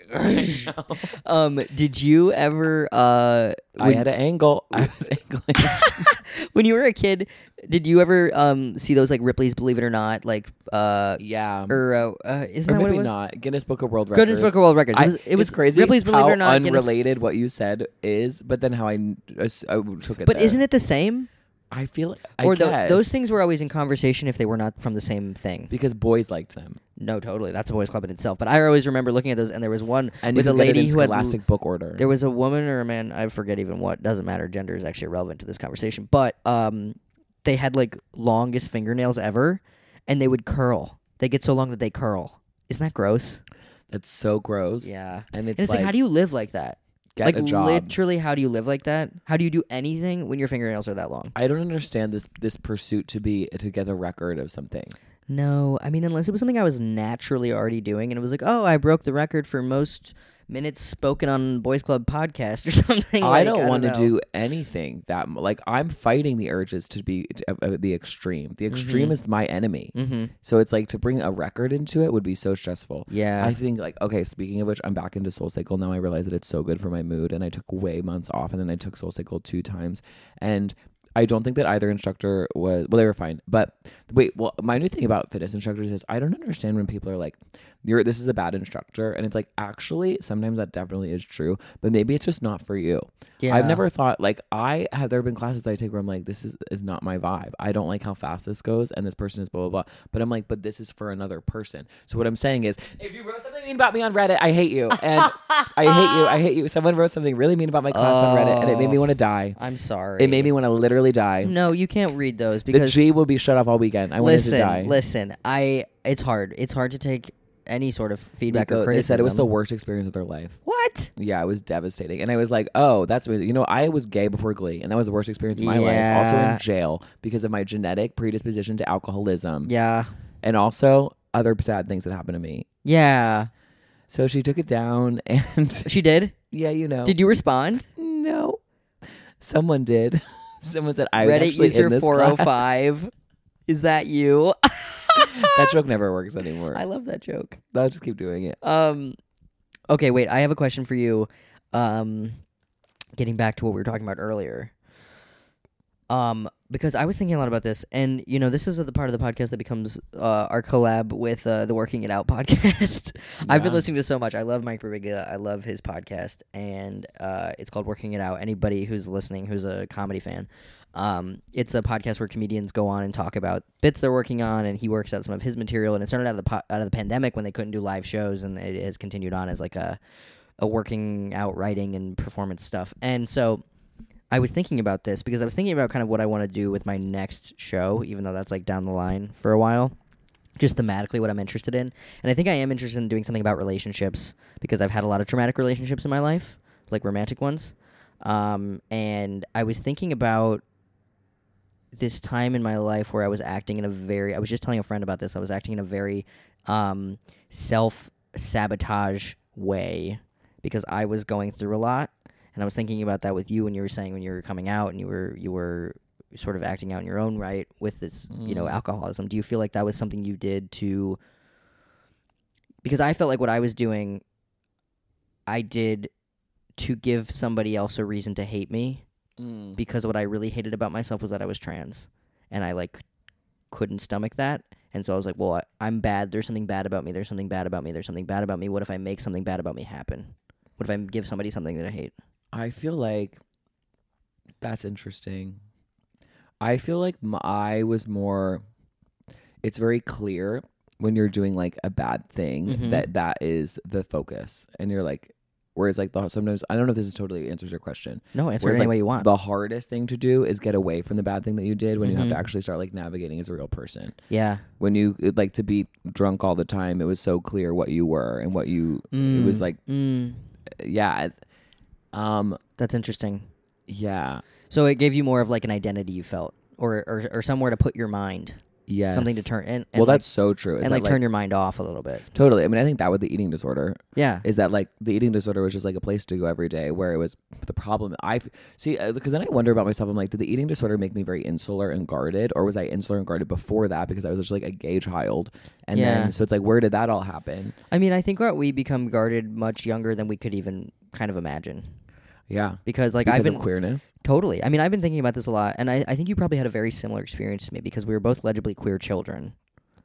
I know. Um, did you ever? Uh, I when, had an angle. I was angling. when you were a kid, did you ever um see those like Ripley's Believe It or Not, like uh yeah. or uh, uh isn't Or that what maybe it was? not. Guinness Book of World Records. Guinness Book of World Records. It I- was, it was it's crazy. Ripley's Believe how It or Not. Guinness- unrelated what you said is, but then how I, n- as- I took it. But there. isn't it the same? I feel like I Or tho- guess, those things were always in conversation if they were not from the same thing. because boys liked them, No, totally. That's a boys' club in itself. But I always remember looking at those, and there was one and with you a could get it lady in who had. Scholastic book order. There was a woman or a man, I forget even what. Doesn't matter. Gender is actually irrelevant to this conversation. But um, they had like longest fingernails ever, and they would curl. They get so long that they curl. Isn't that gross? That's so gross. Yeah. and it's, And it's like, like, how do you live like that? get like a job? literally, how do you live like that? How do you do anything when your fingernails are that long? I don't understand this this pursuit to be to get a record of something. No, I mean, unless it was something I was naturally already doing, and it was like, oh, I broke the record for most minutes spoken on Boys Club podcast or something. I like, don't want to know. do anything that m- like I'm fighting the urges to be to, uh, uh, the extreme. The extreme Mhm. is my enemy. Mm-hmm. So it's like to bring a record into it would be so stressful. Yeah. I think like okay, speaking of which, I'm back into Soul Cycle now. I realize that it's so good for my mood, and I took way months off, and then I took Soul Cycle two times, and I don't think that either instructor was well. They were fine, but wait. Well, my new thing about fitness instructors is I don't understand when people are like, "You're this is a bad instructor," and it's like actually sometimes that definitely is true, but maybe it's just not for you. yeah. I've never thought like I have there have been classes that I take where I'm like this is is not my vibe. I don't like how fast this goes and this person is blah blah blah. But I'm like, but this is for another person. So what I'm saying is if you wrote something mean about me on Reddit, I hate you. And I hate you. I hate you. Someone wrote something really mean about my class on Reddit and it made me want to die. I'm sorry. It made me want to literally die. No, you can't read those The because G will be shut off all weekend. I wanted listen, to die. listen. I it's hard. It's hard to take any sort of feedback Nico, or they criticism. said it was the worst experience of their life. What? Yeah, it was devastating. And I was like, oh, that's amazing. You know, I was gay before Glee, and that was the worst experience of my life. Also Yeah. in jail because of my genetic predisposition to alcoholism. Yeah. And also other sad things that happened to me. Yeah. So she took it down, and She did? yeah, you know. Did you respond? No. Someone did. Someone said, I was Reddit actually in user this four oh class. five. Is that you? That joke never works anymore. I love that joke. I'll just keep doing it. Um, okay, wait. I have a question for you. Um, getting back to what we were talking about earlier. Um, because I was thinking a lot about this, and you know, this is the part of the podcast that becomes uh, our collab with uh, the Working It Out podcast. I've been Yeah. listening to so much. I love Mike Birbiglia. I love his podcast, and uh, it's called Working It Out. Anybody who's listening, who's a comedy fan, um, it's a podcast where comedians go on and talk about bits they're working on, and he works out some of his material. And it started out of the po- out of the pandemic when they couldn't do live shows, and it has continued on as like a a working out writing and performance stuff. And so I was thinking about this because I was thinking about kind of what I want to do with my next show, even though that's like down the line for a while, just thematically what I'm interested in. And I think I am interested in doing something about relationships because I've had a lot of traumatic relationships in my life, like romantic ones. Um, and I was thinking about this time in my life where I was acting in a very, I was just telling a friend about this, I was acting in a very um, self-sabotage way because I was going through a lot. And I was thinking about that with you when you were saying when you were coming out and you were you were sort of acting out in your own right with this, mm. you know, alcoholism. Do you feel like that was something you did to... Because I felt like what I was doing, I did to give somebody else a reason to hate me mm. because what I really hated about myself was that I was trans. And I, like, couldn't stomach that. And so I was like, well, I, I'm bad. There's something bad about me. There's something bad about me. There's something bad about me. What if I make something bad about me happen? What if I give somebody something that I hate? I feel like that's interesting. I feel like my, I was more, it's very clear when you're doing like a bad thing mm-hmm. that that is the focus. And you're like, whereas like the, sometimes, I don't know if this is totally answers your question. No, answer whereas, it any like, way you want. The hardest thing to do is get away from the bad thing that you did when mm-hmm. you have to actually start like navigating as a real person. Yeah. When you like to be drunk all the time, it was so clear what you were and what you, mm. it was like, mm. yeah. Um, That's interesting. Yeah. So it gave you more of like an identity you felt, or or, or somewhere to put your mind. Yes. Something to turn. And, and well, like, that's so true. Is and that, like, like turn your mind off a little bit. Totally. I mean, I think that with the eating disorder. Yeah. Is that like the eating disorder was just like a place to go every day where it was the problem. I see, because then I wonder about myself. I'm like, did the eating disorder make me very insular and guarded, or was I insular and guarded before that because I was just like a gay child? And yeah. then, so it's like, where did that all happen? I mean, I think that we become guarded much younger than we could even kind of imagine. Yeah. Because like because I've been of queerness. Totally. I mean, I've been thinking about this a lot, and I, I think you probably had a very similar experience to me because we were both legibly queer children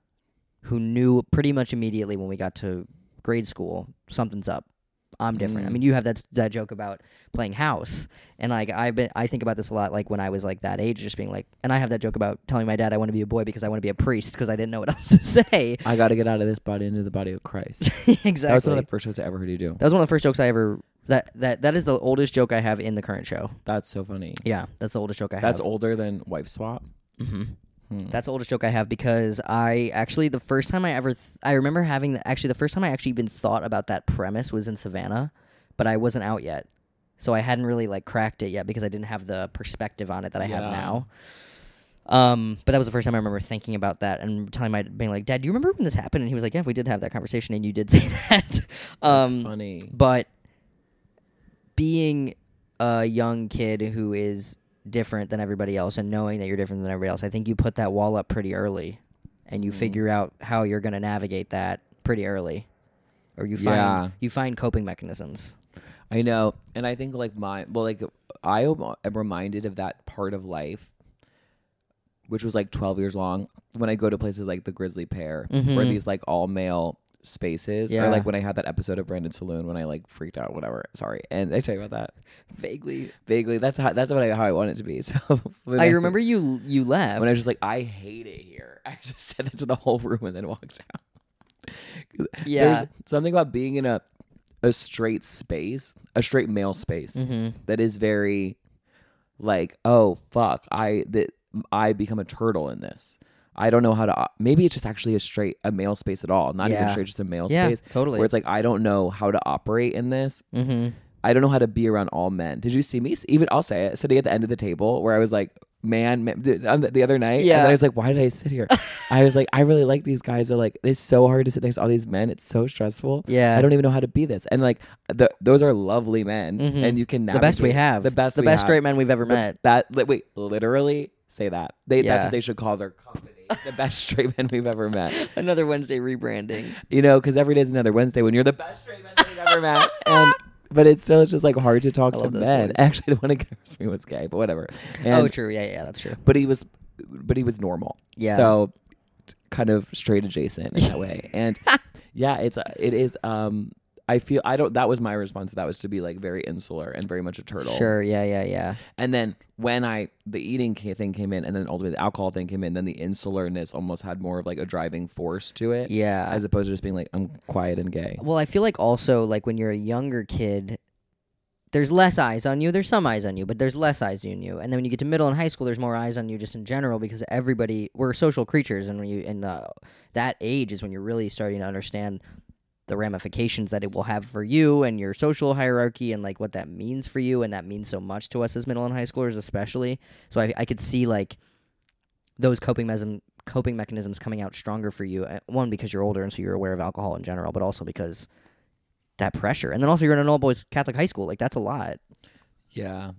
who knew pretty much immediately when we got to grade school, something's up. I'm different. Mm. I mean, you have that that joke about playing house, and like I've been, I think about this a lot. Like when I was like that age, just being like, and I have that joke about telling my dad I want to be a boy because I want to be a priest because I didn't know what else to say. I got to get out of this body into the body of Christ. Exactly. That was one of the first shows I ever heard you do. That was one of the first jokes I ever. That that that is the oldest joke I have in the current show. That's so funny. Yeah, that's the oldest joke I have. That's older than Wife Swap. Mm-hmm. Hmm. That's the oldest joke I have because I actually the first time I ever th- I remember having the, actually the first time I actually even thought about that premise was in Savannah, but I wasn't out yet, so I hadn't really like cracked it yet because I didn't have the perspective on it that I yeah. have now. Um, but that was the first time I remember thinking about that and telling my being like, Dad, do you remember when this happened? And he was like, Yeah, we did have that conversation, and you did say that. That's um, funny. But being a young kid who is different than everybody else and knowing that you're different than everybody else, I think you put that wall up pretty early and you mm. figure out how you're going to navigate that pretty early, or you find yeah. you find coping mechanisms. I know. And I think like my, well, like I am reminded of that part of life, which was like twelve years long, when I go to places like the Grizzly Pear, mm-hmm. where these like all male spaces, yeah. or like when I had that episode of Brandon Saloon when I like freaked out, whatever. Sorry, and I tell you about that vaguely, vaguely. That's how that's what I how I want it to be. So I, I remember you you left when I was just like, I hate it here. I just said it to the whole room and then walked out. Yeah, there's something about being in a a straight space, a straight male space mm-hmm. that is very like, oh fuck, I that I become a turtle in this. I don't know how to, maybe it's just actually a straight, a male space at all. Not yeah. even straight, just a male yeah, space. Totally. Where it's like, I don't know how to operate in this. Mm-hmm. I don't know how to be around all men. Did you see me? Even, I'll say it, sitting at the end of the table where I was like, man, man the other night. Yeah. And then I was like, why did I sit here? I was like, I really like these guys. They're like, it's so hard to sit next to all these men. It's so stressful. Yeah. I don't even know how to be this. And like, the, those are lovely men. Mm-hmm. And you can navigate. The best we have. The best The we best have. straight men we've ever the, met. That, li- wait, literally say that. They, Yeah. That's what they should call their company. The best straight men we've ever met. Another Wednesday rebranding. You know, because every day is another Wednesday when you're the best straight men we've ever met. And but it's still just like hard to talk I to love those men. boys. Actually, the one against me was gay, but whatever. And, oh, true. Yeah, yeah, that's true. But he was, but he was normal. Yeah. So, t- kind of straight adjacent in that way. And yeah, it's uh, it is. Um, I feel I don't. That was my response. That was to be like very insular and very much a turtle. Sure. Yeah, yeah, yeah. And then when I the eating ca- thing came in, and then ultimately the alcohol thing came in, then the insularness almost had more of like a driving force to it. Yeah. As opposed to just being like I'm quiet and gay. Well, I feel like also like when you're a younger kid, there's less eyes on you. There's some eyes on you, but there's less eyes on you. And then when you get to middle and high school, there's more eyes on you just in general because everybody we're social creatures, and when you in the that age is when you're really starting to understand the ramifications that it will have for you and your social hierarchy and like what that means for you, and that means so much to us as middle and high schoolers especially. So I, I could see like those coping mechanism, coping mechanisms coming out stronger for you. uh, One, because you're older and so you're aware of alcohol in general, but also because that pressure. And then also you're in an all boys Catholic high school. Like that's a lot. Yeah.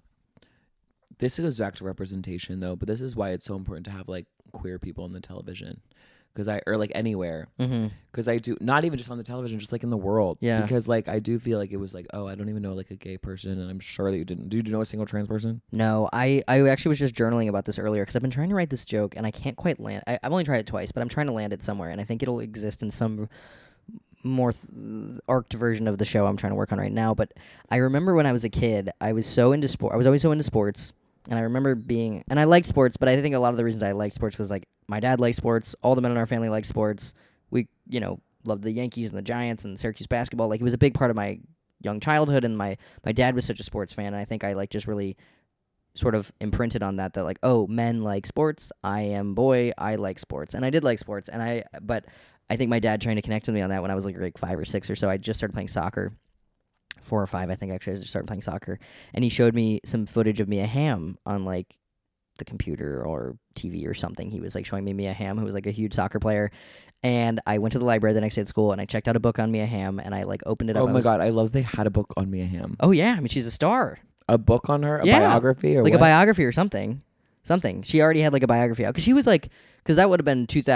This goes back to representation though, but this is why it's so important to have like queer people on the television. Because I, or like anywhere. Mm-hmm. Because I do, not even just on the television, just like in the world. Yeah. Because like I do feel like it was like, oh, I don't even know like a gay person, and I'm sure that you didn't. Do you know a single trans person? No, I, I actually was just journaling about this earlier because I've been trying to write this joke and I can't quite land. I, I've only tried it twice, but I'm trying to land it somewhere, and I think it'll exist in some more th- arced version of the show I'm trying to work on right now. But I remember when I was a kid, I was so into sport. I was always so into sports, and I remember being, and I liked sports, but I think a lot of the reasons I liked sports was like my dad liked sports, all the men in our family liked sports. We, you know, loved the Yankees and the Giants and Syracuse basketball. Like it was a big part of my young childhood, and my my dad was such a sports fan, and I think I like just really sort of imprinted on that that like, oh, men like sports, I am boy, I like sports. And I did like sports, and I but I think my dad trying to connect with me on that when I was like like five or six or so. I just started playing soccer. Four or five, I think actually I just started playing soccer. And he showed me some footage of Mia Hamm on like the computer or T V or something. He was like showing me Mia Hamm, who was like a huge soccer player. And I went to the library the next day at school and I checked out a book on Mia Hamm, and I like opened it up. Oh I my was, god, I love they had a book on Mia Hamm. Oh yeah, I mean she's a star. A book on her, a Yeah. biography, or like what? a biography or something. Something. She already had like a biography out because she was like, because that would have been two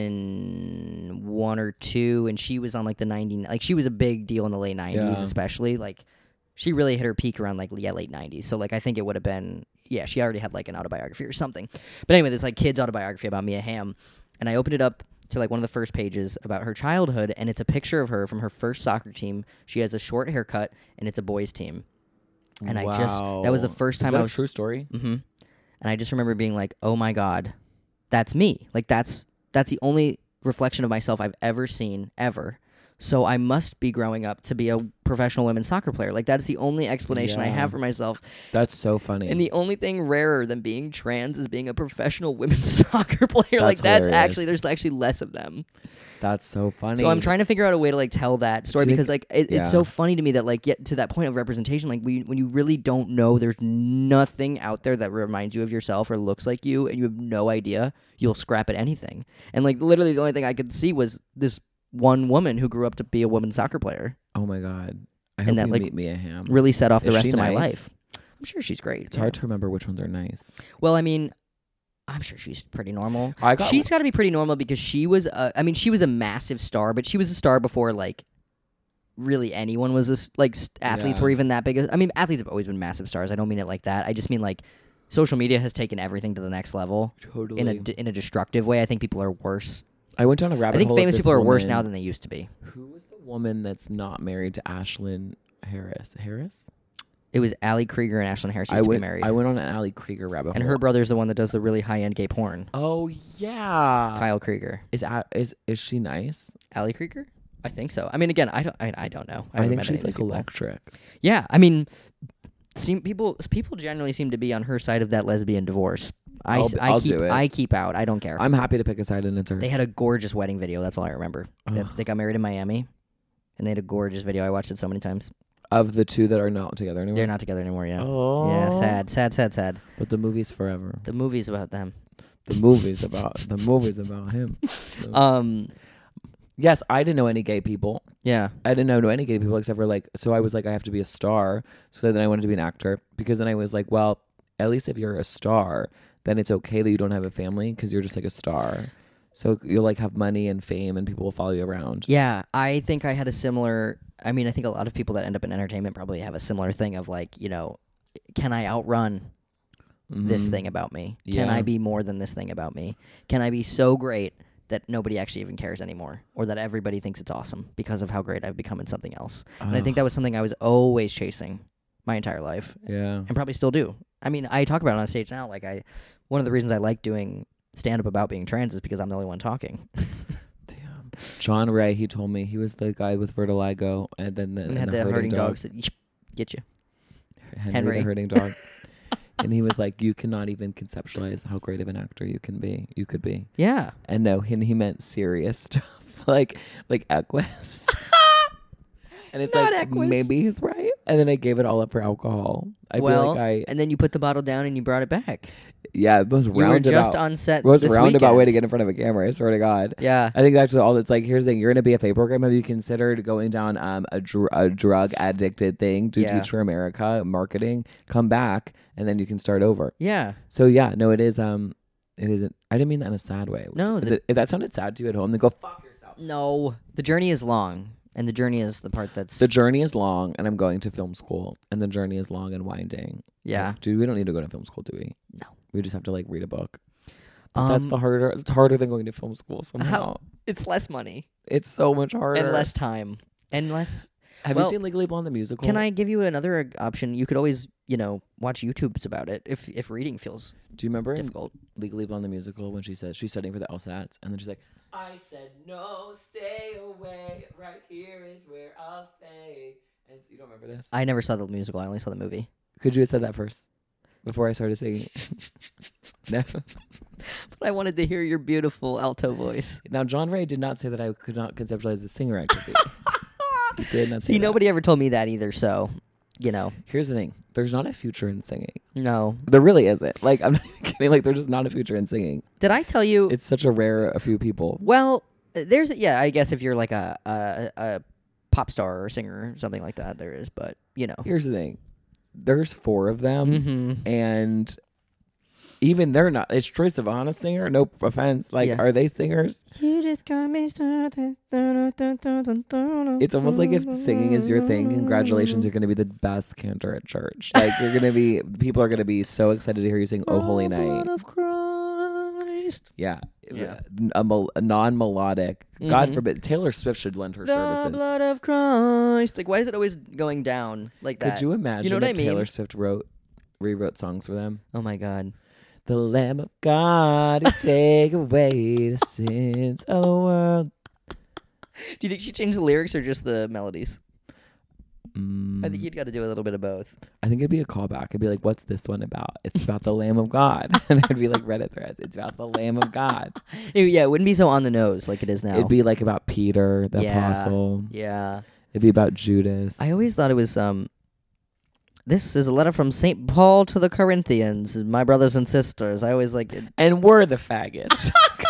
thousand one or two, and she was on like the ninety, like she was a big deal in the late nineties, Yeah. especially like she really hit her peak around like yeah late nineties. So like I think it would have been yeah she already had like an autobiography or something. But anyway, this like kid's autobiography about Mia Hamm, and I opened it up to like one of the first pages about her childhood, and it's a picture of her from her first soccer team. She has a short haircut, and it's a boys team. And I just that was the Wow. first Is time that I a was true story. Mm-hmm. And I just remember being like, "Oh my god, that's me! Like that's that's the only reflection of myself I've ever seen ever. So I must be growing up to be a professional women's soccer player. Like that's the only explanation I Yeah. have for myself. That's so funny. And the only thing rarer than being trans is being a professional women's soccer player. like That's that's hilarious. actually there's actually less of them. That's so funny. So I'm trying to figure out a way to like tell that story Do you because like it, yeah. it's so funny to me that like get to that point of representation, like when you, when you really don't know, there's nothing out there that reminds you of yourself or looks like you, and you have no idea, you'll scrap at anything. And like literally the only thing I could see was this one woman who grew up to be a women's soccer player, Oh my god. I And hope that, you like, meet Mia Hamm. really set off the Is rest she of my nice? life. I'm sure she's great. It's hard to remember which ones are nice. Well, I mean, I'm sure she's pretty normal. I got She's got to be pretty normal because she was. A, I mean, she was a massive star, but she was a star before like really anyone was a s like s- athletes Yeah. were even that big. I mean, athletes have always been massive stars. I don't mean it like that. I just mean like social media has taken everything to the next level totally. in a d- in a destructive way. I think people are worse. I went down a rabbit I think hole. with famous this people are worse woman. now than they used to be. Who was the woman that's not married to Ashlyn Harris? Harris? It was Ali Krieger and Ashlyn Harris used I to went. be married, I went on an Ali Krieger rabbit and hole. her brother's the one that does the really high end gay porn. Oh yeah. Kyle Krieger, Is A- is is she nice? Ali Krieger. I think so. I mean, again, I don't. I, I don't know. I, haven't think met she's any like of these people. electric. Yeah, I mean, seem people people generally seem to be on her side of that lesbian divorce. I, I'll s- b- I I'll keep do it. I keep out. I don't care. I'm happy to pick a side, and it's hers. They had a gorgeous wedding video. That's all I remember. They, Ugh. they got married in Miami, and they had a gorgeous video. I watched it so many times. of the two that are not together anymore. They're not together anymore. Yeah, Oh. yeah. Sad, sad, sad, sad. But the movie's forever. The movie's about them. The movie's about the movie's about him. So- Um. yes, I didn't know any gay people. Yeah. I didn't know any gay people except for like. So I was like, I have to be a star. So then I wanted to be an actor because then I was like, well, at least if you're a star, then it's okay that you don't have a family because you're just like a star. So you'll like have money and fame and people will follow you around. Yeah, I think I had a similar. I mean, I think a lot of people that end up in entertainment probably have a similar thing of like, you know, can I outrun Mm-hmm. this thing about me? Can Yeah. I be more than this thing about me? Can I be so great that nobody actually even cares anymore, or that everybody thinks it's awesome because of how great I've become in something else? And I think that was something I was always chasing my entire life, Yeah. and probably still do. I mean, I talk about it on stage now. Like, I, one of the reasons I like doing stand up about being trans is because I'm the only one talking. Damn. John Ray, he told me he was the guy with vitiligo, and then the, and and had the the herding, herding dog, dogs that get you. Henry, Henry. the herding dog. And he was like, you cannot even conceptualize how great of an actor you can be. You could be. Yeah. And no, and he meant serious stuff, like like Equus. And it's Not like Equus. maybe he's right. And then I gave it all up for alcohol. I well, feel like I and then you put the bottle down and you brought it back. yeah, it was You were roundabout. just on set. It was this roundabout way to weekend. get in front of a camera. I swear to God. Yeah. I think that's all. It's like, here's the thing: you're in a B F A program. Have you considered going down um a, dr- a drug addicted thing to Yeah. Teach for America marketing? Come back, and then you can start over. Yeah. So yeah, no, it is. Um, it isn't. I didn't mean that in a sad way. No, if, the- it- if that sounded sad to you at home, then go fuck yourself. No, the journey is long, and the journey is the part that's The journey is long, and I'm going to film school, and the journey is long and winding. yeah. Like, dude, we don't need to go to film school, do we? No. We just have to like read a book. But that's Um, the harder. It's harder than going to film school somehow. How- It's less money It's so much harder. and less time and less. Have well, you seen Legally Blonde the musical? Can I give you another uh, option? You could always, you know, watch YouTubes about it if if reading feels Do you remember in difficult. Legally Blonde the musical when she says she's studying for the LSATs and then she's like, I said no, stay away. Right here is where I'll stay. And you don't remember this? I never saw the musical. I only saw the movie. Could you have said that first before I started singing? No. But I wanted to hear your beautiful alto voice. Now, John Ray did not say that I could not conceptualize the singer activity. He did not say See, that. nobody ever told me that either. So, you know, Here's the thing. There's not a future in singing. no. There really isn't. Like, I'm not even kidding. Like, there's just not a future in singing. Did I tell you? It's such a rare a few people. Well, uh, there's yeah. I guess if you're like a a, a pop star or singer or something like that, there is. But you know, Here's the thing. There's four of them. mm-hmm. And even they're not. Is Troye Sivan a singer? No offense. Like, Yeah. are they singers? You just got me started. It's almost like if singing is your thing, congratulations, you're going to be the best cantor at church. Like, you're going to be, people are going to be so excited to hear you sing Oh Holy Night. Blood of Christ. Yeah. Yeah. A, mel- a non-melodic. God Mhm. forbid. Taylor Swift should lend her The services. blood of Christ. Like, why is it always going down like that? Could you imagine know what if I mean? Taylor Swift wrote, rewrote songs for them? Oh my God. The Lamb of God, who take away the sins of the world. Do you think she changed the lyrics or just the melodies? Mm, I think you'd got to do a little bit of both. I think it'd be a callback. It'd be like, what's this one about? It's about the Lamb of God. And it'd be like Reddit threads. It's about the Lamb of God. Ew, yeah, it wouldn't be so on the nose like it is now. It'd be like about Peter, the Yeah. apostle. yeah. It'd be about Judas. I always thought it was um. This is a letter from Saint Paul to the Corinthians, my brothers and sisters. I always like it. and we're the faggots.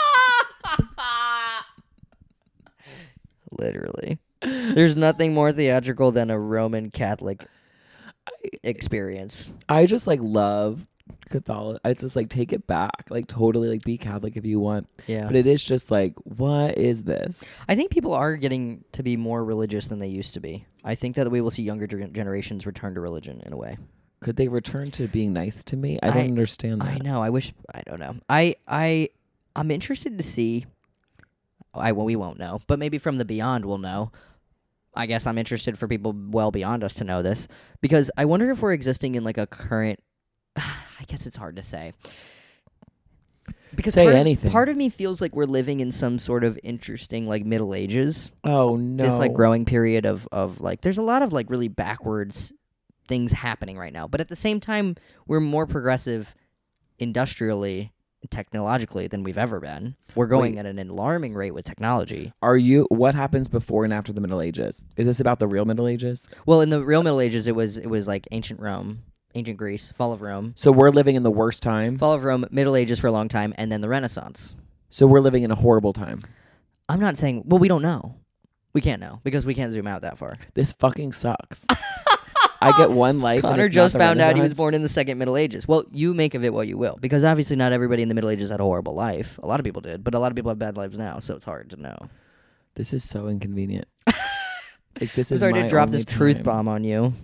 Literally. There's nothing more theatrical than a Roman Catholic experience. I just like love Catholic. I just like take it back. Like totally like be Catholic if you want. Yeah. But it is just like, what is this? I think people are getting to be more religious than they used to be. I think that we will see younger gen- generations return to religion in a way. Could they return to being nice to me? I don't I- understand that. I know. I wish. I don't know. I I I'm interested to see. I well, we won't know, but maybe from the beyond we'll know. I guess I'm interested for people well beyond us to know this because I wonder if we're existing in like a current. I guess it's hard to say. Because Say part anything. Of, part of me feels like we're living in some sort of interesting like Middle Ages. Oh no. This like growing period of of like there's a lot of like really backwards things happening right now, but at the same time we're more progressive industrially, technologically than we've ever been. We're going Wait. at an alarming rate with technology. Are you? What happens before and after the Middle Ages? Is this about the real Middle Ages? Well, in the real Middle Ages, it was it was like ancient Rome, ancient Greece, fall of Rome, So we're living in the worst time. fall of Rome, Middle Ages for a long time, and then the Renaissance. So we're living in a horrible time. I'm not saying. Well, we don't know. We can't know because we can't zoom out that far. This fucking sucks. I get one life. Connor and it's not just the found out he was Renaissance. born in the second Middle Ages. Well, you make of it what you will, because obviously not everybody in the Middle Ages had a horrible life. A lot of people did, but a lot of people have bad lives now, so it's hard to know. This is so inconvenient. Like this I'm is sorry my to drop only this truth time. bomb on you.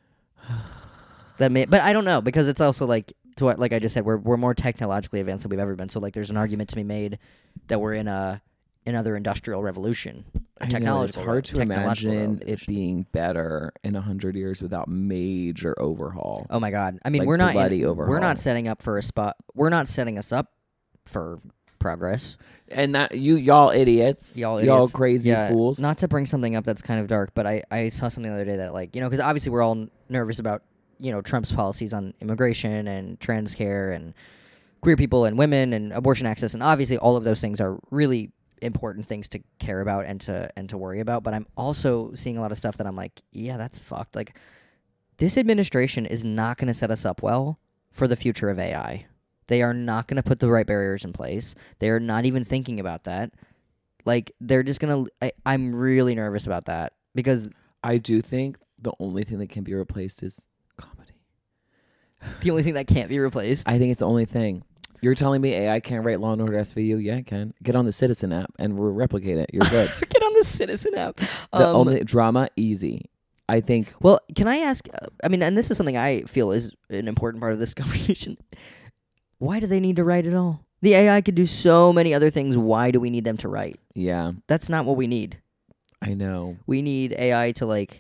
That may, but I don't know, because it's also like, to what, like I just said, we're we're more technologically advanced than we've ever been. So like, there's an argument to be made that we're in a another industrial revolution, a I know, technological. it's hard to technological imagine it revolution. being better in a hundred years without major overhaul. Oh my God! I mean, Like we're not bloody in, overhaul. we're not setting up for a spot. We're not setting us up for progress. And that you y'all idiots, Y'all y'all idiots. crazy Yeah, fools. Not to bring something up that's kind of dark, but I, I saw something the other day that, like, you know, because obviously we're all n- nervous about, you know, Trump's policies on immigration and trans care and queer people and women and abortion access, and obviously all of those things are really important things to care about and to and to worry about. But I'm also seeing a lot of stuff that I'm like, yeah, that's fucked. Like, this administration is not going to set us up well for the future of A I. They are not going to put the right barriers in place. They are not even thinking about that. Like, they're just going to... I'm really nervous about that because I do think the only thing that can be replaced is comedy. the only thing that can't be replaced... I think it's the only thing. You're telling me A I can't write Law and Order S V U? Yeah, it can. Get on the Citizen app and re- replicate it. You're good. Get on the Citizen app. The Um, only drama, easy. I think Well, can I ask... Uh, I mean, and this is something I feel is an important part of this conversation. Why do they need to write it all? The A I could do so many other things. Why do we need them to write? yeah, That's not what we need. I know. We need A I to, like,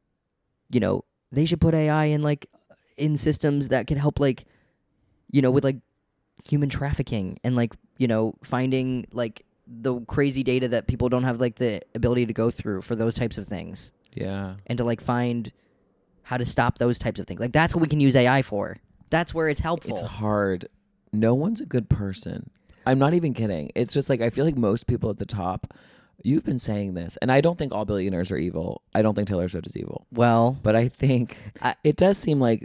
you know, they should put A I in, like, in systems that can help, like, you know, with, like, human trafficking and, like, you know, finding, like, the crazy data that people don't have, like, the ability to go through for those types of things. Yeah. And to, like, find how to stop those types of things. Like, that's what we can use A I for. That's where it's helpful. It's hard. No one's a good person. I'm not even kidding. It's just like I feel like most people at the top, you've been saying this, and I don't think all billionaires are evil. I don't think Taylor Swift is evil. Well, But I think I- it does seem like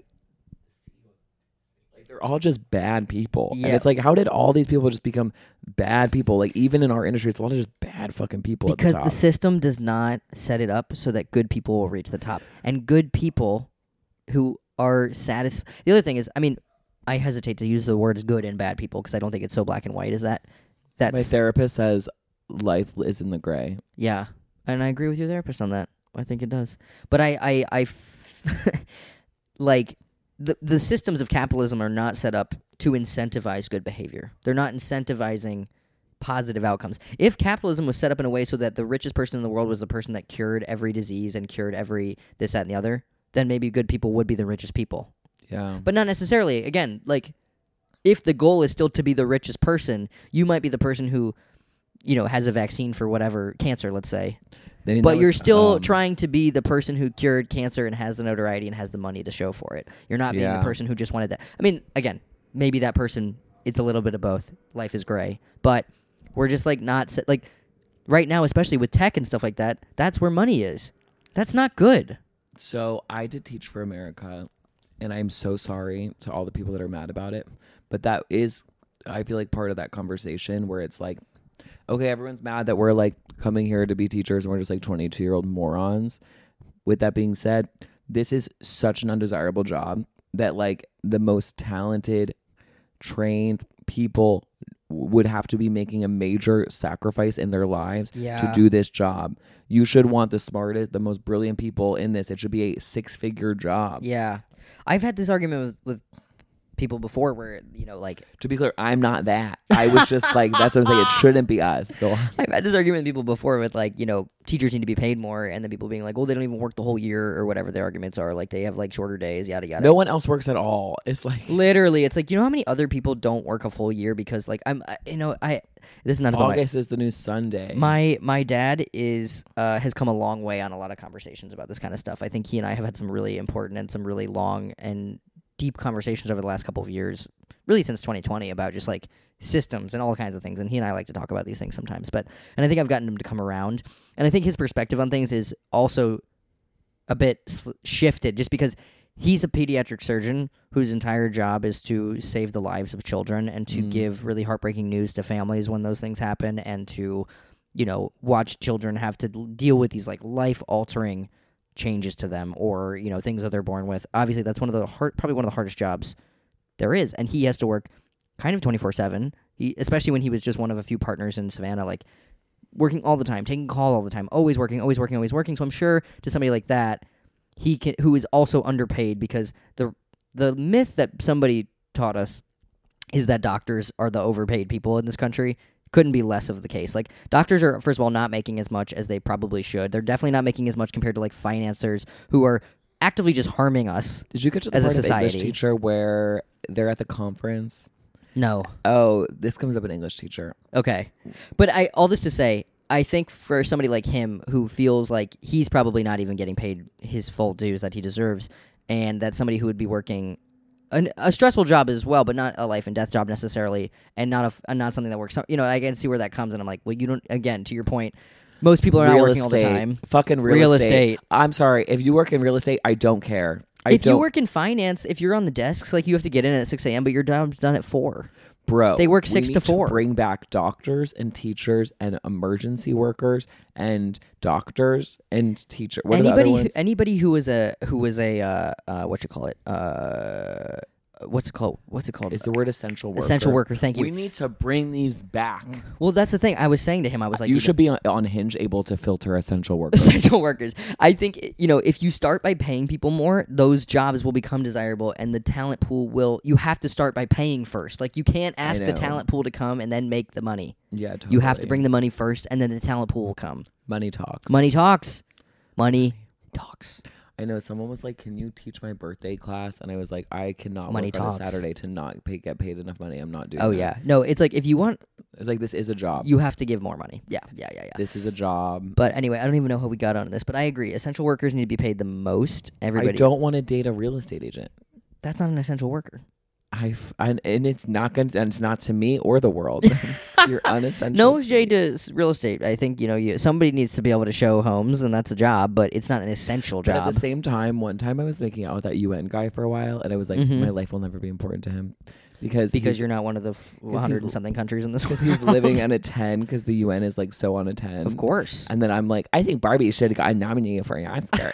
like they're all just bad people. And Yeah. it's like, how did all these people just become bad people? Like, even in our industry, it's a lot of just bad fucking people because at the the top. system does not set it up so that good people will reach the top. And good people who are satisfied. The other thing is, I mean, I hesitate to use the words good and bad people because I don't think it's so black and white as that. That's My therapist says life is in the gray. yeah, and I agree with your therapist on that. I think it does. But I, I, I f- like the the systems of capitalism are not set up to incentivize good behavior. They're not incentivizing positive outcomes. If capitalism was set up in a way so that the richest person in the world was the person that cured every disease and cured every this, that, and the other, then maybe good people would be the richest people. Yeah. But not necessarily. Again, like, if the goal is still to be the richest person, you might be the person who, you know, has a vaccine for whatever cancer, let's say. I mean, But that you're was, still um, trying to be the person who cured cancer and has the notoriety and has the money to show for it. You're not being Yeah. the person who just wanted that. I mean, again, maybe that person, it's a little bit of both. Life is gray. But we're just, like, not... Se- like, right now, especially with tech and stuff like that, that's where money is. That's not good. So I did Teach for America, and I'm so sorry to all the people that are mad about it. But that is, I feel like, part of that conversation where it's like, okay, everyone's mad that we're like coming here to be teachers and we're just like twenty-two-year-old morons. With that being said, this is such an undesirable job that like the most talented, trained people would have to be making a major sacrifice in their lives to Yeah. do this job. You should want the smartest, the most brilliant people in this. It should be a six-figure job. Yeah. I've had this argument with, with people before where, you know, like, To be clear, I'm not that. I was just like, that's what I'm saying. It shouldn't be us. Go on. I've had this argument with people before with, like, you know, teachers need to be paid more, and then people being like, well, they don't even work the whole year or whatever their arguments are. Like, they have, like, shorter days, yada, yada. No one else works at all. It's like Literally, it's like, you know how many other people don't work a full year because, like, I'm, I, you know, I, this is not about my, August is the new Sunday. my, my dad is, uh, has come a long way on a lot of conversations about this kind of stuff. I think he and I have had some really important and some really long and deep conversations over the last couple of years, really since twenty twenty, about just like systems and all kinds of things. And he and I like to talk about these things sometimes. But and I think I've gotten him to come around. And I think his perspective on things is also a bit sl- shifted, just because he's a pediatric surgeon whose entire job is to save the lives of children and to Mm. give really heartbreaking news to families when those things happen, and to, you know, watch children have to l- deal with these like life altering changes to them or, you know, things that they're born with. Obviously, that's one of the hard, probably one of the hardest jobs there is. And he has to work kind of twenty-four seven, he, especially when he was just one of a few partners in Savannah, like working all the time, taking call all the time, always working, always working, always working. So I'm sure to somebody like that, he can, who is also underpaid, because the the myth that somebody taught us is that doctors are the overpaid people in this country. Couldn't be less of the case. Like, doctors are, first of all, not making as much as they probably should. They're definitely not making as much compared to, like, financiers who are actively just harming us. Did you get to the as a part of society. English teacher where they're at the conference? No. Oh, this comes up in English teacher. Okay. But I all this to say, I think for somebody like him who feels like he's probably not even getting paid his full dues that he deserves, and that somebody who would be working An, a stressful job as well, but not a life and death job necessarily, and not a f- and not something that works. You know, I can see where that comes, and I'm like, well, you don't. Again, to your point, most people are not Real working all the estate. time. Fucking real, Real estate. estate. I'm sorry. If you work in real estate, I don't care. I If don't, you work in finance, if you're on the desks, like you have to get in at six a.m., but your job's done at four. bro, they work we six need to four. bring back doctors and teachers and emergency workers and doctors and teacher. What anybody, are the other who, ones? anybody who was a who was a uh, uh, what you call it? Uh, what's it called? What's it called? Is the word essential worker? Essential worker. Thank you. We need to bring these back. Well, that's the thing. I was saying to him, I was like, you know- should be on, on Hinge able to filter essential workers. essential workers. I think, you know, if you start by paying people more, those jobs will become desirable, and the talent pool will. You have to start by paying first. Like, you can't ask the know. talent pool to come and then make the money. Yeah, totally. You have to bring the money first, and then the talent pool will come. money talks. Money talks. Money talks. I know someone was like, "Can you teach my birthday class?" And I was like, "I cannot Money work on a talks. Saturday to not pay, get paid enough money. I'm not doing." Oh that. yeah, no, it's like if you want, It's like this is a job. you have to give more money. Yeah, yeah, yeah, yeah. This is a job. But anyway, I don't even know how we got on this, but I agree. Essential workers need to be paid the most. Everybody. I don't want to date a real estate agent. That's not an essential worker. I f- and, and it's not going and it's not to me or the world. You're unessential. No to shade me. to s- real estate. I think, you know, you, somebody needs to be able to show homes, and that's a job, but it's not an essential But job. at the same time, one time I was making out with that U N guy for a while, and I was like, Mhm. my life will never be important to him because because he's, you're not one of the f- one hundred and something countries in this world. because he's living on a ten because the U N is like so on a ten. Of course. And then I'm like, I think Barbie should have gotten nominated for an Oscar.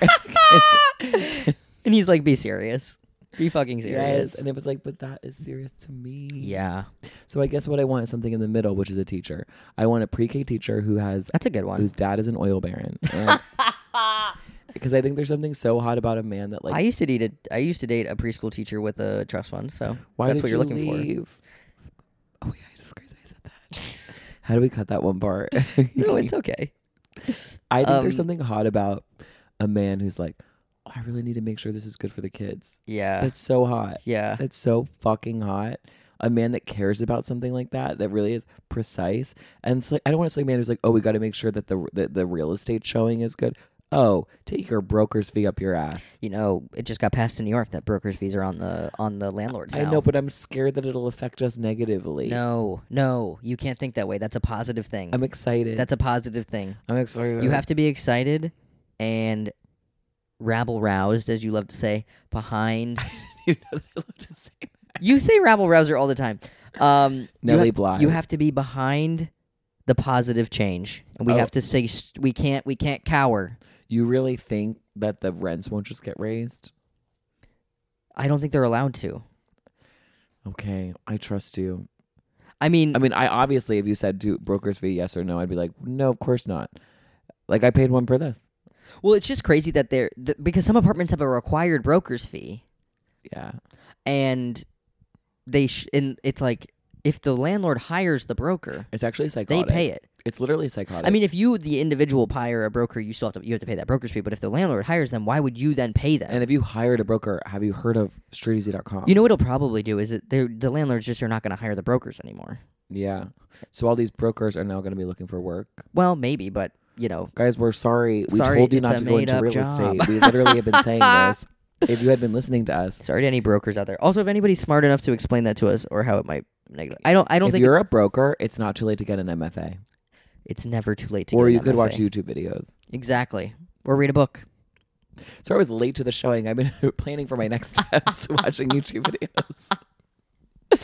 And he's like, be serious. Be fucking serious. Yes, and it was like, but that is serious to me. Yeah. So I guess what I want is something in the middle, which is a teacher. I want a pre-K teacher who has That's a good one. whose dad is an oil baron. And- because I think there's something so hot about a man that like. I used to date a I used to date a preschool teacher with a trust fund, so why that's did what you you're looking leave? Oh yeah, I just crazy I said that. How do we cut that one part? for. No, it's okay. I think Um, there's something hot about a man who's like, oh, I really need to make sure this is good for the kids. Yeah. That's so hot. Yeah. That's so fucking hot. A man that cares about something like that, that really is precise. And it's like, I don't want to say a man who's like, oh, we got to make sure that the, the the real estate showing is good. Oh, take your broker's fee up your ass. You know, it just got passed in New York that brokers' fees are on the on the landlords now. I know, but I'm scared that it'll affect us negatively. No, no, you can't think that way. That's a positive thing. I'm excited. That's a positive thing. I'm excited. You have to be excited and rabble roused, as you love to say, behind. you know that I love to say that. You say rabble rouser all the time. Um, you Nelly have, Bly. You have to be behind the positive change, and we Oh. have to say st- we can't we can't cower. You really think that the rents won't just get raised? I don't think they're allowed to. Okay, I trust you. I mean, I mean, I obviously, if you said do broker's fee, yes or no, I'd be like, no, of course not. Like, I paid one for this. well, it's just crazy that they're th- because some apartments have a required broker's fee, Yeah. and they sh- and it's like if the landlord hires the broker, It's actually they psychotic. pay it. It's literally psychotic. I mean, if you, the individual, hire a broker, you still have to you have to pay that broker's fee. But if the landlord hires them, why would you then pay them? and if you hired a broker, have you heard of street easy dot com? You know what it'll probably do is that they're- the landlords just are not going to hire the brokers anymore. Yeah. So all these brokers are now going to be looking for work. Well, maybe, but you know, Guys, we're sorry. We Sorry, told you it's not a to go into made-up real job. estate. We literally have been saying this. If you had been listening to us. sorry to any brokers out there. Also, if anybody's smart enough to explain that to us or how it might negative, I don't. I don't if think you're it's, a broker, it's not too late to get an M F A. it's never too late to. Or get you an could M F A. watch YouTube videos. Exactly, or read a book. So I was late to the showing. I've been planning for my next steps, watching YouTube videos.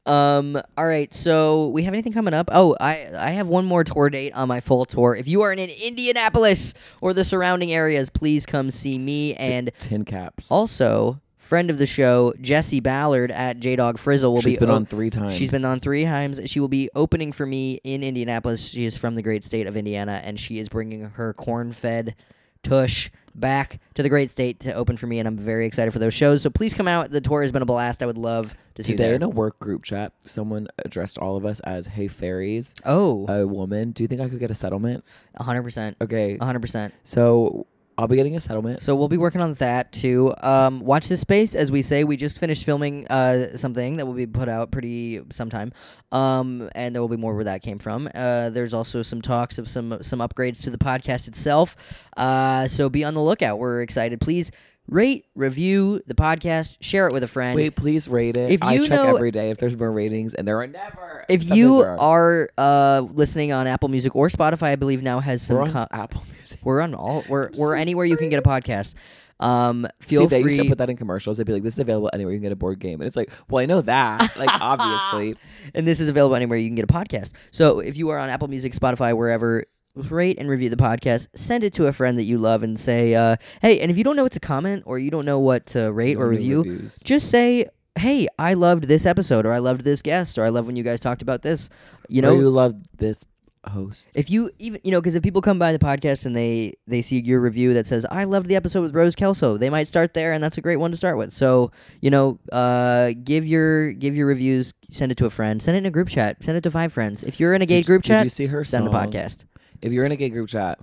Um, all right, so we have anything coming up? Oh, I I have one more tour date on my full tour. If you are in Indianapolis or the surrounding areas, please come see me. And Tin Caps. also, friend of the show, Jessie Ballard at J Dog Frizzle will She's be been o- on three times. She's been on three times. She will be opening for me in Indianapolis. She is from the great state of Indiana, and she is bringing her corn-fed tush back to the great state to open for me, and I'm very excited for those shows. So please come out. The tour has been a blast. I would love to see you Today there. in a work group chat, someone addressed all of us as "Hey fairies." Oh, A woman. Do you think I could get a settlement? one hundred percent. Okay. one hundred percent. So I'll be getting a settlement. So we'll be working on that too. Um, watch this space, as we say. We just finished filming uh, something that will be put out pretty sometime, um, and there will be more where that came from. Uh, there's also some talks of some some upgrades to the podcast itself. Uh, so be on the lookout. We're excited. Please rate, review the podcast, share it with a friend. Wait, please rate it. If I you check know- every day if there's more ratings, and there are never. If Sometimes you there are uh, listening on Apple Music or Spotify, I believe now has some. we're on co- Apple Music. we're on all. We're we're so anywhere you can get a podcast. Um, feel See, they free. used to put that in commercials. They'd be like, "This is available anywhere you can get a board game," and it's like, "Well, I know that, like, obviously." And this is available anywhere you can get a podcast. So if you are on Apple Music, Spotify, wherever, rate and review the podcast. Send it to a friend that you love and say, uh, hey, and if you don't know what to comment or you don't know what to rate No or new review, reviews. just say, hey, I loved this episode, or I loved this guest, or I love when you guys talked about this. You know, Or you love this host. if you even, you know, because if people come by the podcast and they they see your review that says, I loved the episode with Rose Kelso, they might start there, and that's a great one to start with. So, you know, uh, give your give your reviews, send it to a friend, send it in a group chat, send it to five friends. If you're in a gay Did- group did chat, you see her send the song? podcast. If you're in a gay group chat,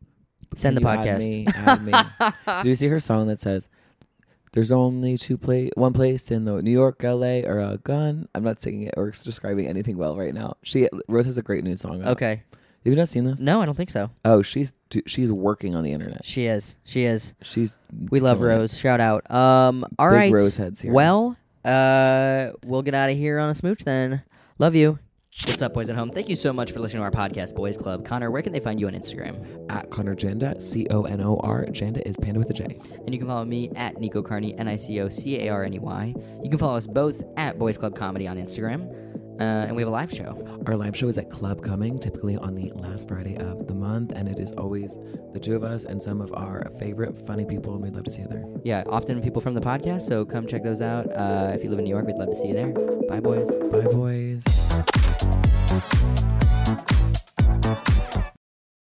Send can the you podcast. Add me, add me. Did you see her song that says, "There's only two place, one place in the New York, L A, or a gun"? I'm not singing it or describing anything well right now. She Rose has a great new song out. Okay. Have you not seen this? No, I don't think so. Oh, she's d- she's working on the internet. She is. She is. She's We love killing it. Rose. Shout out. Um. All Big right. Rose heads here. Well, uh, we'll get out of here on a smooch then. Love you. What's up, boys at home? Thank you so much for listening to our podcast, Boys Club. Connor, where can they find you on Instagram? At Connor Janda, C O N O R. Janda is Panda with a J. And you can follow me at Nico Carney, N I C O C A R N E Y. You can follow us both at Boys Club Comedy on Instagram. Uh, and we have a live show. Our live show is at Club Coming, typically on the last Friday of the month, and it is always the two of us and some of our favorite funny people, and we'd love to see you there. Yeah, often people from the podcast, so come check those out. Uh, if you live in New York, we'd love to see you there. Bye, boys. Bye, boys.